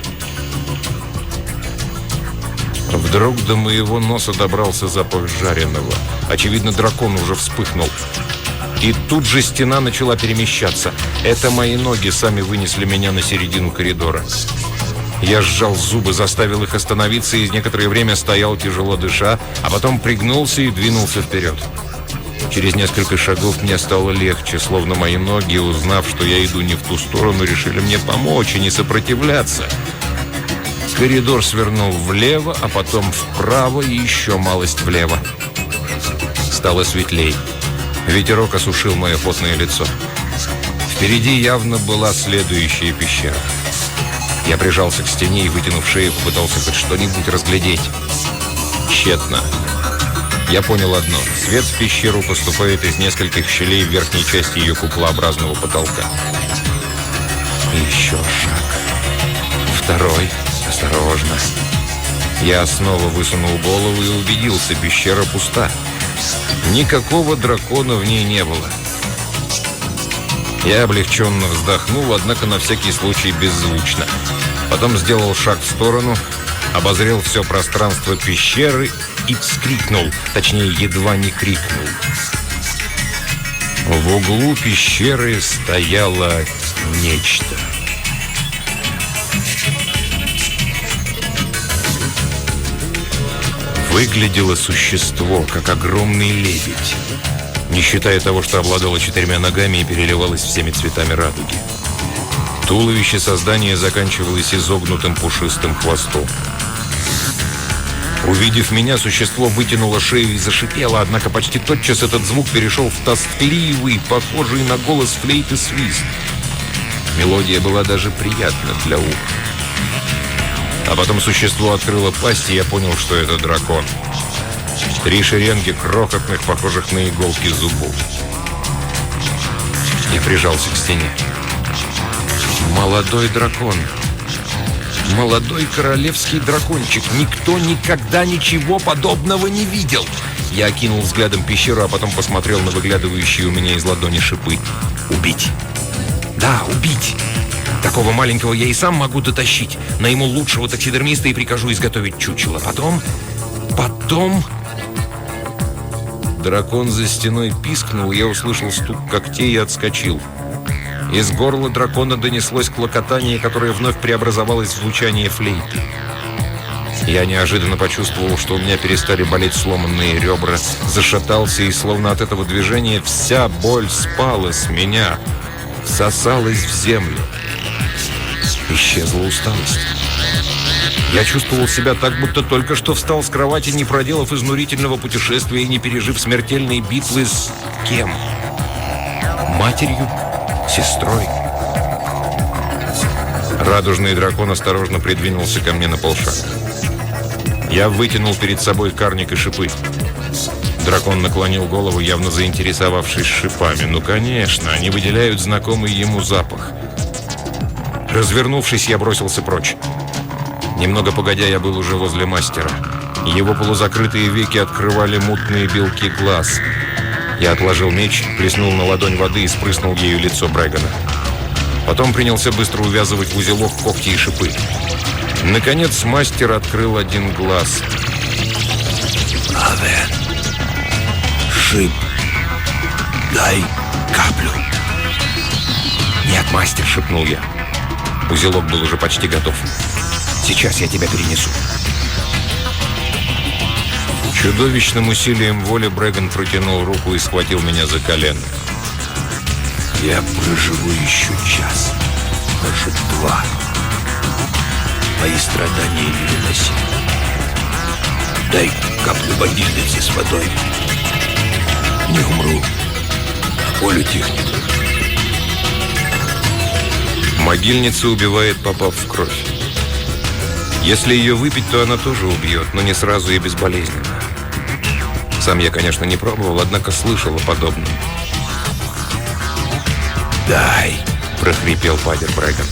Вдруг до моего носа добрался запах жареного. Очевидно, дракон уже вспыхнул. И тут же стена начала перемещаться. Это мои ноги сами вынесли меня на середину коридора. Я сжал зубы, заставил их остановиться и некоторое время стоял, тяжело дыша, а потом пригнулся и двинулся вперед. Через несколько шагов мне стало легче, словно мои ноги, узнав, что я иду не в ту сторону, решили мне помочь и не сопротивляться. Коридор свернул влево, а потом вправо и еще малость влево. Стало светлей. Ветерок осушил мое потное лицо. Впереди явно была следующая пещера. Я прижался к стене и, вытянув шею, попытался хоть что-нибудь разглядеть. Тщетно. Я понял одно. Свет в пещеру поступает из нескольких щелей в верхней части ее куполообразного потолка. Еще шаг. Второй. Осторожно. Я снова высунул голову и убедился, пещера пуста. Никакого дракона в ней не было. Я облегченно вздохнул, однако на всякий случай беззвучно. Потом сделал шаг в сторону, обозрел все пространство пещеры и вскрикнул, точнее, едва не крикнул. В углу пещеры стояло нечто. Выглядело существо, как огромный лебедь, не считая того, что обладало четырьмя ногами и переливалось всеми цветами радуги. Туловище создания заканчивалось изогнутым пушистым хвостом. Увидев меня, существо вытянуло шею и зашипело, однако почти тотчас этот звук перешел в тоскливый, похожий на голос флейты свист. Мелодия была даже приятна для уха. А потом существо открыло пасть, и я понял, что это дракон. Три шеренги крохотных, похожих на иголки зубов. Я прижался к стене. Молодой дракон. Молодой королевский дракончик. Никто никогда ничего подобного не видел. Я окинул взглядом пещеру, а потом посмотрел на выглядывающие у меня из ладони шипы. Убить. Да, убить. Такого маленького я и сам могу дотащить. Найму лучшего таксидермиста и прикажу изготовить чучело. Потом... Потом... Дракон за стеной пискнул, я услышал стук когтей и отскочил. Из горла дракона донеслось клокотание, которое вновь преобразовалось в звучание флейты. Я неожиданно почувствовал, что у меня перестали болеть сломанные ребра, зашатался, и словно от этого движения вся боль спала с меня, всосалась в землю. Исчезла усталость. Я чувствовал себя так, будто только что встал с кровати, не проделав изнурительного путешествия и не пережив смертельной битвы с кем? Матерью? Сестрой? Радужный дракон осторожно придвинулся ко мне на полшага. Я вытянул перед собой карник и шипы. Дракон наклонил голову, явно заинтересовавшись шипами. Ну, конечно, они выделяют знакомый ему запах. Развернувшись, я бросился прочь. Немного погодя, я был уже возле мастера. Его полузакрытые веки открывали мутные белки глаз. Я отложил меч, плеснул на ладонь воды и спрыснул ею лицо Брэгона. Потом принялся быстро увязывать в узелок когти и шипы. Наконец мастер открыл один глаз. Авен, шип, дай каплю. «Нет, мастер», — шепнул я. Узелок был уже почти готов. «Сейчас я тебя перенесу». Чудовищным усилием воли Брэгон протянул руку и схватил меня за колено. Я проживу еще час, может, два. Мои страдания невыносимы. Дай каплю могильницы с водой. Не умру, а боль утихнет. Могильница убивает, попав в кровь. Если ее выпить, то она тоже убьет, но не сразу и безболезненно. Сам я, конечно, не пробовал, однако слышал о подобном. Дай, прохрипел падер Брэгон.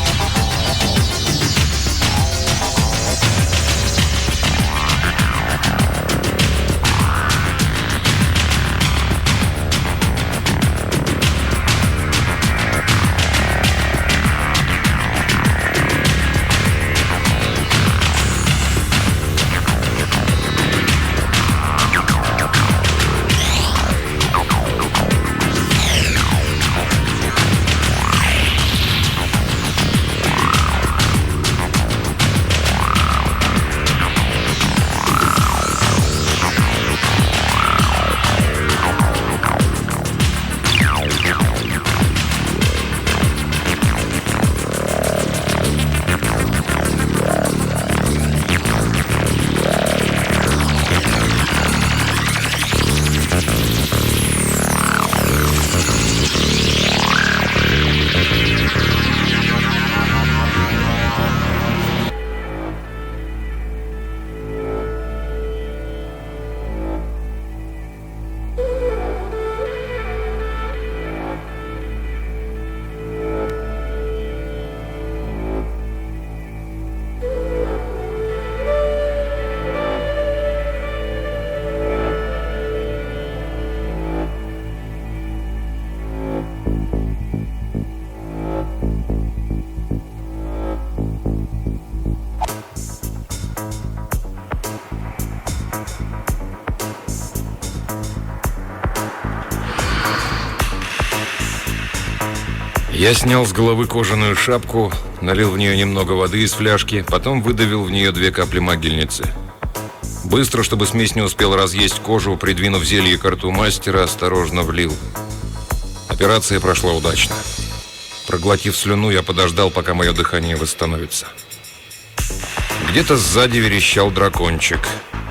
Я снял с головы кожаную шапку, налил в нее немного воды из фляжки, потом выдавил в нее две капли могильницы. Быстро, чтобы смесь не успела разъесть кожу, придвинув зелье к рту мастера, осторожно влил. Операция прошла удачно. Проглотив слюну, я подождал, пока мое дыхание восстановится. Где-то сзади верещал дракончик.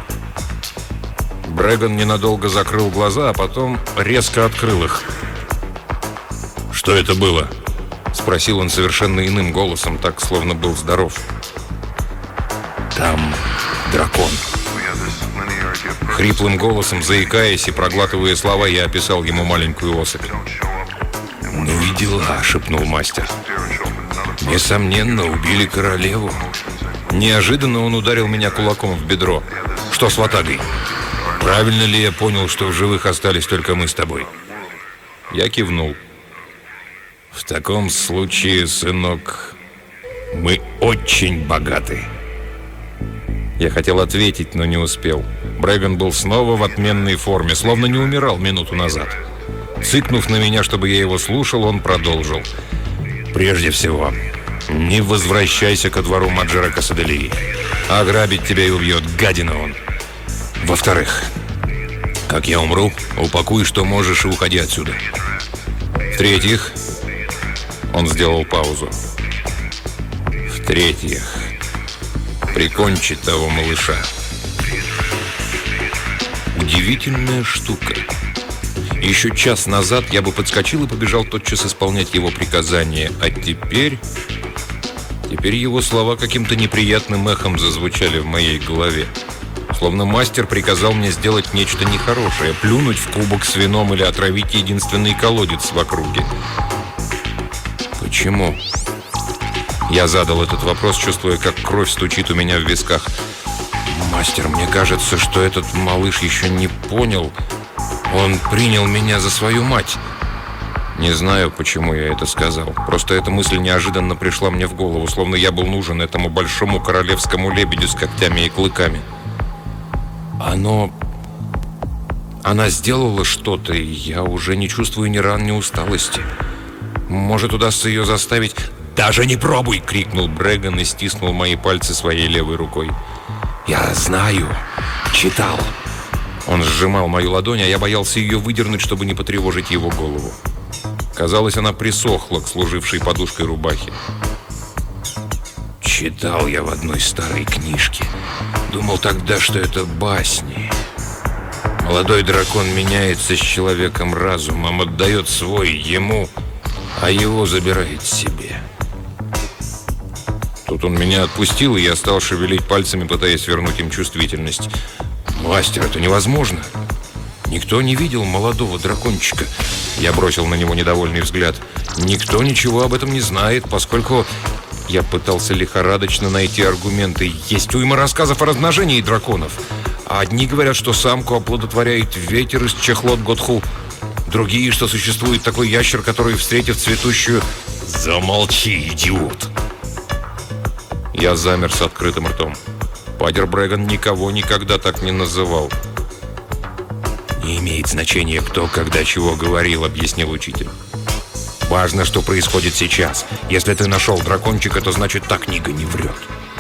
Брэгон ненадолго закрыл глаза, а потом резко открыл их. «Что это было?» — спросил он совершенно иным голосом, так, словно был здоров. Там дракон. Хриплым голосом, заикаясь и проглатывая слова, я описал ему маленькую особь. «Ну и дела», — шепнул мастер. «Несомненно, убили королеву». Неожиданно он ударил меня кулаком в бедро. «Что с ватагой? Правильно ли я понял, что в живых остались только мы с тобой?» Я кивнул. «В таком случае, сынок, мы очень богаты». Я хотел ответить, но не успел. Брэгон был снова в отменной форме, словно не умирал минуту назад. Цыкнув на меня, чтобы я его слушал, он продолжил. «Прежде всего, не возвращайся ко двору Маджера Касаделии. Ограбить тебя и убьет, гадина он. Во-вторых, как я умру, упакуй, что можешь, и уходи отсюда. В-третьих...» Он сделал паузу. «В-третьих, прикончи того малыша». Удивительная штука. Еще час назад я бы подскочил и побежал тотчас исполнять его приказания, а теперь... Теперь его слова каким-то неприятным эхом зазвучали в моей голове. Словно мастер приказал мне сделать нечто нехорошее, плюнуть в кубок с вином или отравить единственный колодец в округе. Почему? Я задал этот вопрос, чувствуя, как кровь стучит у меня в висках. Мастер, мне кажется, что этот малыш еще не понял. Он принял меня за свою мать. Не знаю, почему я это сказал. Просто эта мысль неожиданно пришла мне в голову, словно я был нужен этому большому королевскому лебедю с когтями и клыками. Оно... Она сделала что-то, и я уже не чувствую ни ран, ни усталости. Может, удастся ее заставить... «Даже не пробуй!» — крикнул Брэган и стиснул мои пальцы своей левой рукой. «Я знаю. Читал». Он сжимал мою ладонь, а я боялся ее выдернуть, чтобы не потревожить его голову. Казалось, она присохла к служившей подушкой рубахе. Читал я в одной старой книжке. Думал тогда, что это басни. Молодой дракон меняется с человеком разумом, отдает свой ему, а его забирает себе. Тут он меня отпустил, и я стал шевелить пальцами, пытаясь вернуть им чувствительность. «Мастер, это невозможно. Никто не видел молодого дракончика». Я бросил на него недовольный взгляд. «Никто ничего об этом не знает, поскольку...» Я пытался лихорадочно найти аргументы. Есть уйма рассказов о размножении драконов. Одни говорят, что самку оплодотворяет ветер из Чехлот-Готху. Другие, что существует такой ящер, который, встретив цветущую... «Замолчи, идиот!» Я замер с открытым ртом. Падер Брэган никого никогда так не называл. «Не имеет значения, кто когда чего говорил», — объяснил учитель. «Важно, что происходит сейчас. Если ты нашел дракончика, то значит, та книга не врет».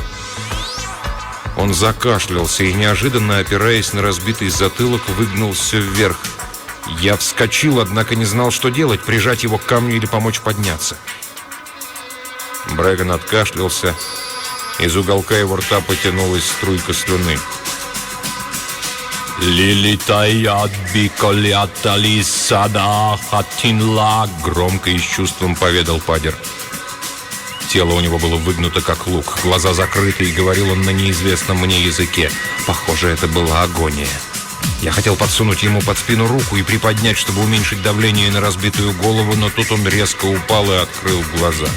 Он закашлялся и, неожиданно опираясь на разбитый затылок, выгнулся вверх. Я вскочил, однако не знал, что делать, прижать его к камню или помочь подняться. Брэган откашлялся. Из уголка его рта потянулась струйка слюны. «Лилитаят биколятали сада хатинла», громко и с чувством поведал Падер. Тело у него было выгнуто, как лук, глаза закрыты, и говорил он на неизвестном мне языке. Похоже, это была агония. Я хотел подсунуть ему под спину руку и приподнять, чтобы уменьшить давление на разбитую голову, но тут он резко упал и открыл глаза.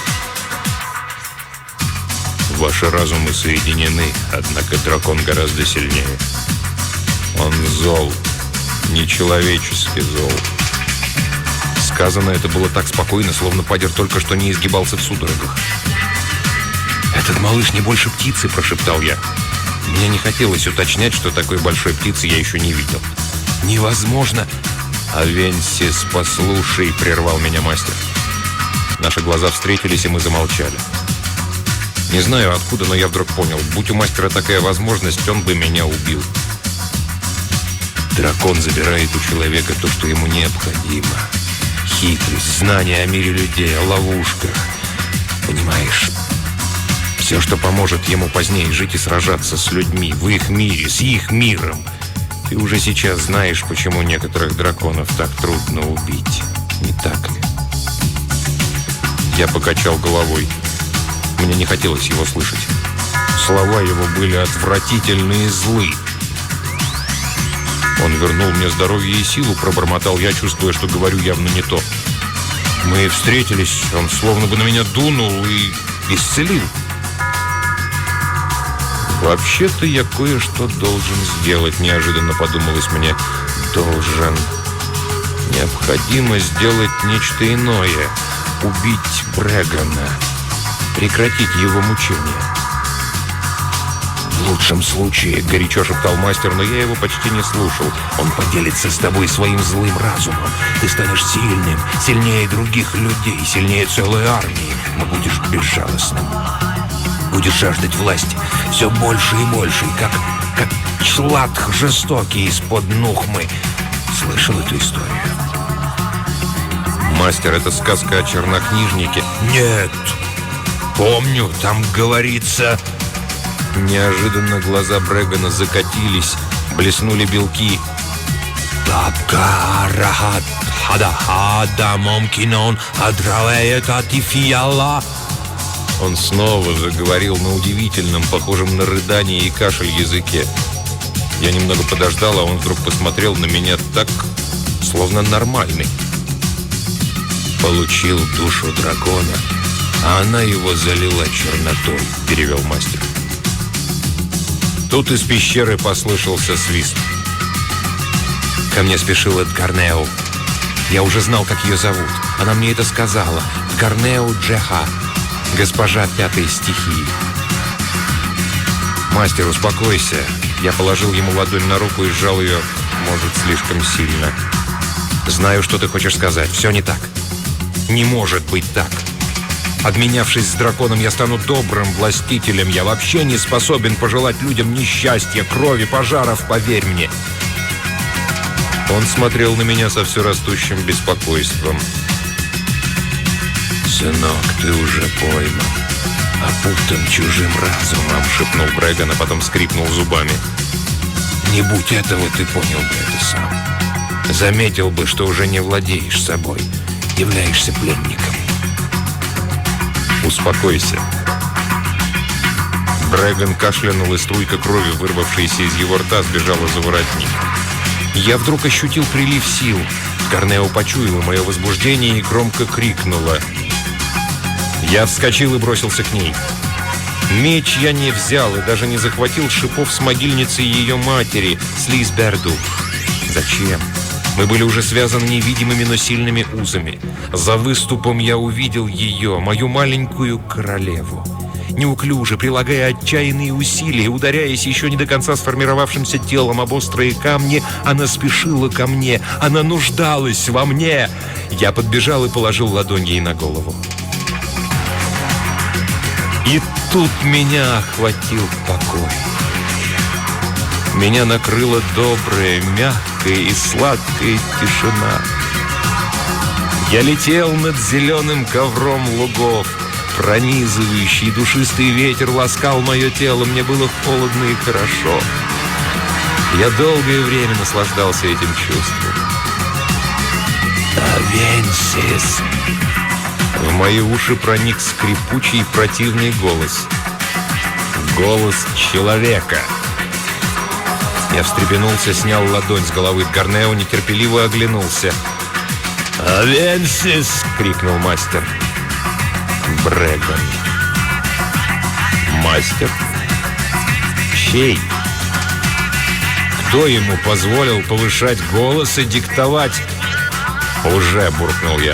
Ваши разумы соединены, однако дракон гораздо сильнее. Он зол, нечеловечески зол. Сказано это было так спокойно, словно Падер только что не изгибался в судорогах. «Этот малыш не больше птицы», — прошептал я. Мне не хотелось уточнять, что такой большой птицы я еще не видел. «Невозможно!» «Авенсис, послушай», — прервал меня мастер. Наши глаза встретились, и мы замолчали. Не знаю откуда, но я вдруг понял, будь у мастера такая возможность, он бы меня убил. Дракон забирает у человека то, что ему необходимо. Хитрость, знание о мире людей, о ловушках. Понимаешь, все, что поможет ему позднее жить и сражаться с людьми, в их мире, с их миром. Ты уже сейчас знаешь, почему некоторых драконов так трудно убить. Не так ли? Я покачал головой. Мне не хотелось его слышать. Слова его были отвратительны и злы. Он вернул мне здоровье и силу, пробормотал я, чувствуя, что говорю явно не то. Мы встретились, он словно бы на меня дунул и исцелил. Вообще-то я кое-что должен сделать, неожиданно подумалось мне. Должен. Необходимо сделать нечто иное. Убить Брэгана. Прекратить его мучения. В лучшем случае, горячо шептал мастер, но я его почти не слушал. Он поделится с тобой своим злым разумом. Ты станешь сильным, сильнее других людей, сильнее целой армии, но будешь безжалостным. Будешь жаждать власти все больше и больше, и как, как Члатх жестокий из-под Нухмы. Слышал эту историю? Мастер, это сказка о чернокнижнике. Нет. Помню, там говорится... Неожиданно глаза Брэгана закатились, блеснули белки. Он снова заговорил на удивительном, похожем на рыдание и кашель языке. Я немного подождал, а он вдруг посмотрел на меня так, словно нормальный. Получил душу дракона, а она его залила чернотой, перевел мастер. Тут из пещеры послышался свист. Ко мне спешила Дгарнео. Я уже знал, как ее зовут. Она мне это сказала. Дгарнео Джеха, госпожа пятой стихии. «Мастер, успокойся». Я положил ему ладонь на руку и сжал ее, может, слишком сильно. «Знаю, что ты хочешь сказать. Все не так. Не может быть так. Обменявшись с драконом, я стану добрым властителем. Я вообще не способен пожелать людям несчастья, крови, пожаров, поверь мне». Он смотрел на меня со все растущим беспокойством. «Сынок, ты уже пойман, опутан чужим разумом», — шепнул Брэгон, а потом скрипнул зубами. «Не будь этого, ты понял бы это сам. Заметил бы, что уже не владеешь собой, являешься пленником». «Успокойся». Брэгон кашлянул, и струйка крови, вырвавшаяся из его рта, сбежала за воротник. Я вдруг ощутил прилив сил. Дгарнео почуяла мое возбуждение и громко крикнула. Я вскочил и бросился к ней. Меч я не взял и даже не захватил шипов с могильницы ее матери, Слизберду. Зачем? Мы были уже связаны невидимыми, но сильными узами. За выступом я увидел ее, мою маленькую королеву. Неуклюже, прилагая отчаянные усилия, ударяясь еще не до конца сформировавшимся телом об острые камни, она спешила ко мне, она нуждалась во мне. Я подбежал и положил ладонь ей на голову. И тут меня охватил покой. Меня накрыла добрая, мягкая и сладкая тишина. Я летел над зеленым ковром лугов. Пронизывающий душистый ветер ласкал мое тело. Мне было холодно и хорошо. Я долгое время наслаждался этим чувством. «Авенсис!» В мои уши проник скрипучий противный голос. Голос человека. Я встрепенулся, снял ладонь с головы Дгарнео, нетерпеливо оглянулся. «Авенсис!» — крикнул мастер. Брэгон. Мастер? Чей? Кто ему позволил повышать голос и диктовать? Уже, буркнул я.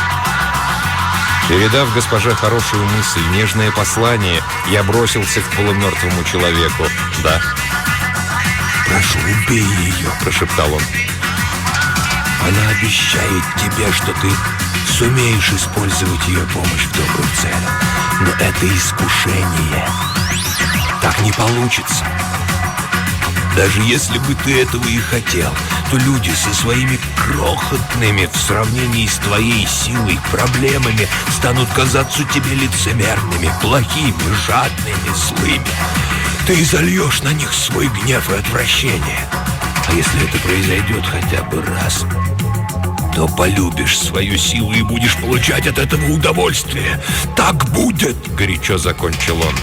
Передав госпоже хорошую мысль, нежное послание, я бросился к полумертвому человеку. Да. «Прошу, убей ее», — прошептал он. «Она обещает тебе, что ты сумеешь использовать ее помощь в добрую цель. Но это искушение. Так не получится. Даже если бы ты этого и хотел, то люди со своими крохотными в сравнении с твоей силой проблемами станут казаться тебе лицемерными, плохими, жадными, злыми. Ты зальешь на них свой гнев и отвращение. А если это произойдет хотя бы раз, то полюбишь свою силу и будешь получать от этого удовольствие. Так будет!» — горячо закончил он.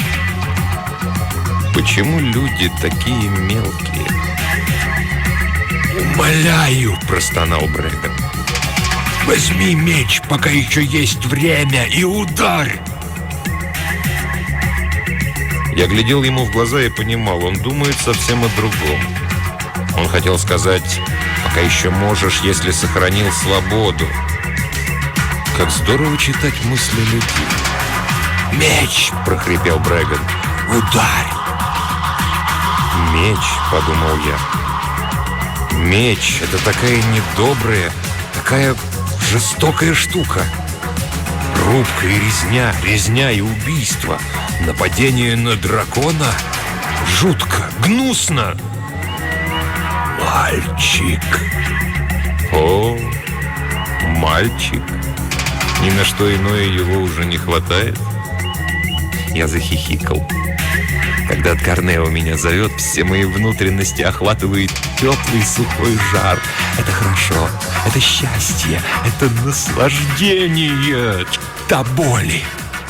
Почему люди такие мелкие? «Умоляю!» — простонал Брэгон. «Возьми меч, пока еще есть время, и ударь!» Я глядел ему в глаза и понимал, он думает совсем о другом. Он хотел сказать: «Пока еще можешь, если сохранил свободу». Как здорово читать мысли людей. «Меч!» — прохрипел Брэгон. «Ударь!» «Меч», — подумал я. «Меч — это такая недобрая, такая жестокая штука. Рубка и резня, резня и убийство. Нападение на дракона. Жутко, гнусно». «Мальчик!» О, мальчик. Ни на что иное его уже не хватает. Я захихикал. Когда Дгарнео меня зовет, все мои внутренности охватывает теплый сухой жар. Это хорошо, это счастье, это наслаждение до боли.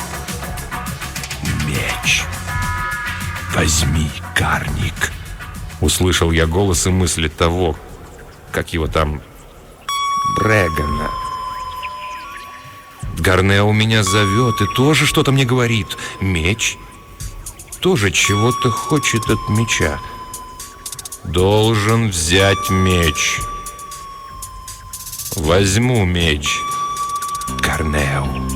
«Меч! Возьми, Карник!» Услышал я голос и мысли того, как его там, Брэгона. Дгарнео меня зовет и тоже что-то мне говорит. Меч. тоже чего-то хочет от меча. Должен взять меч. Возьму меч. Корнео.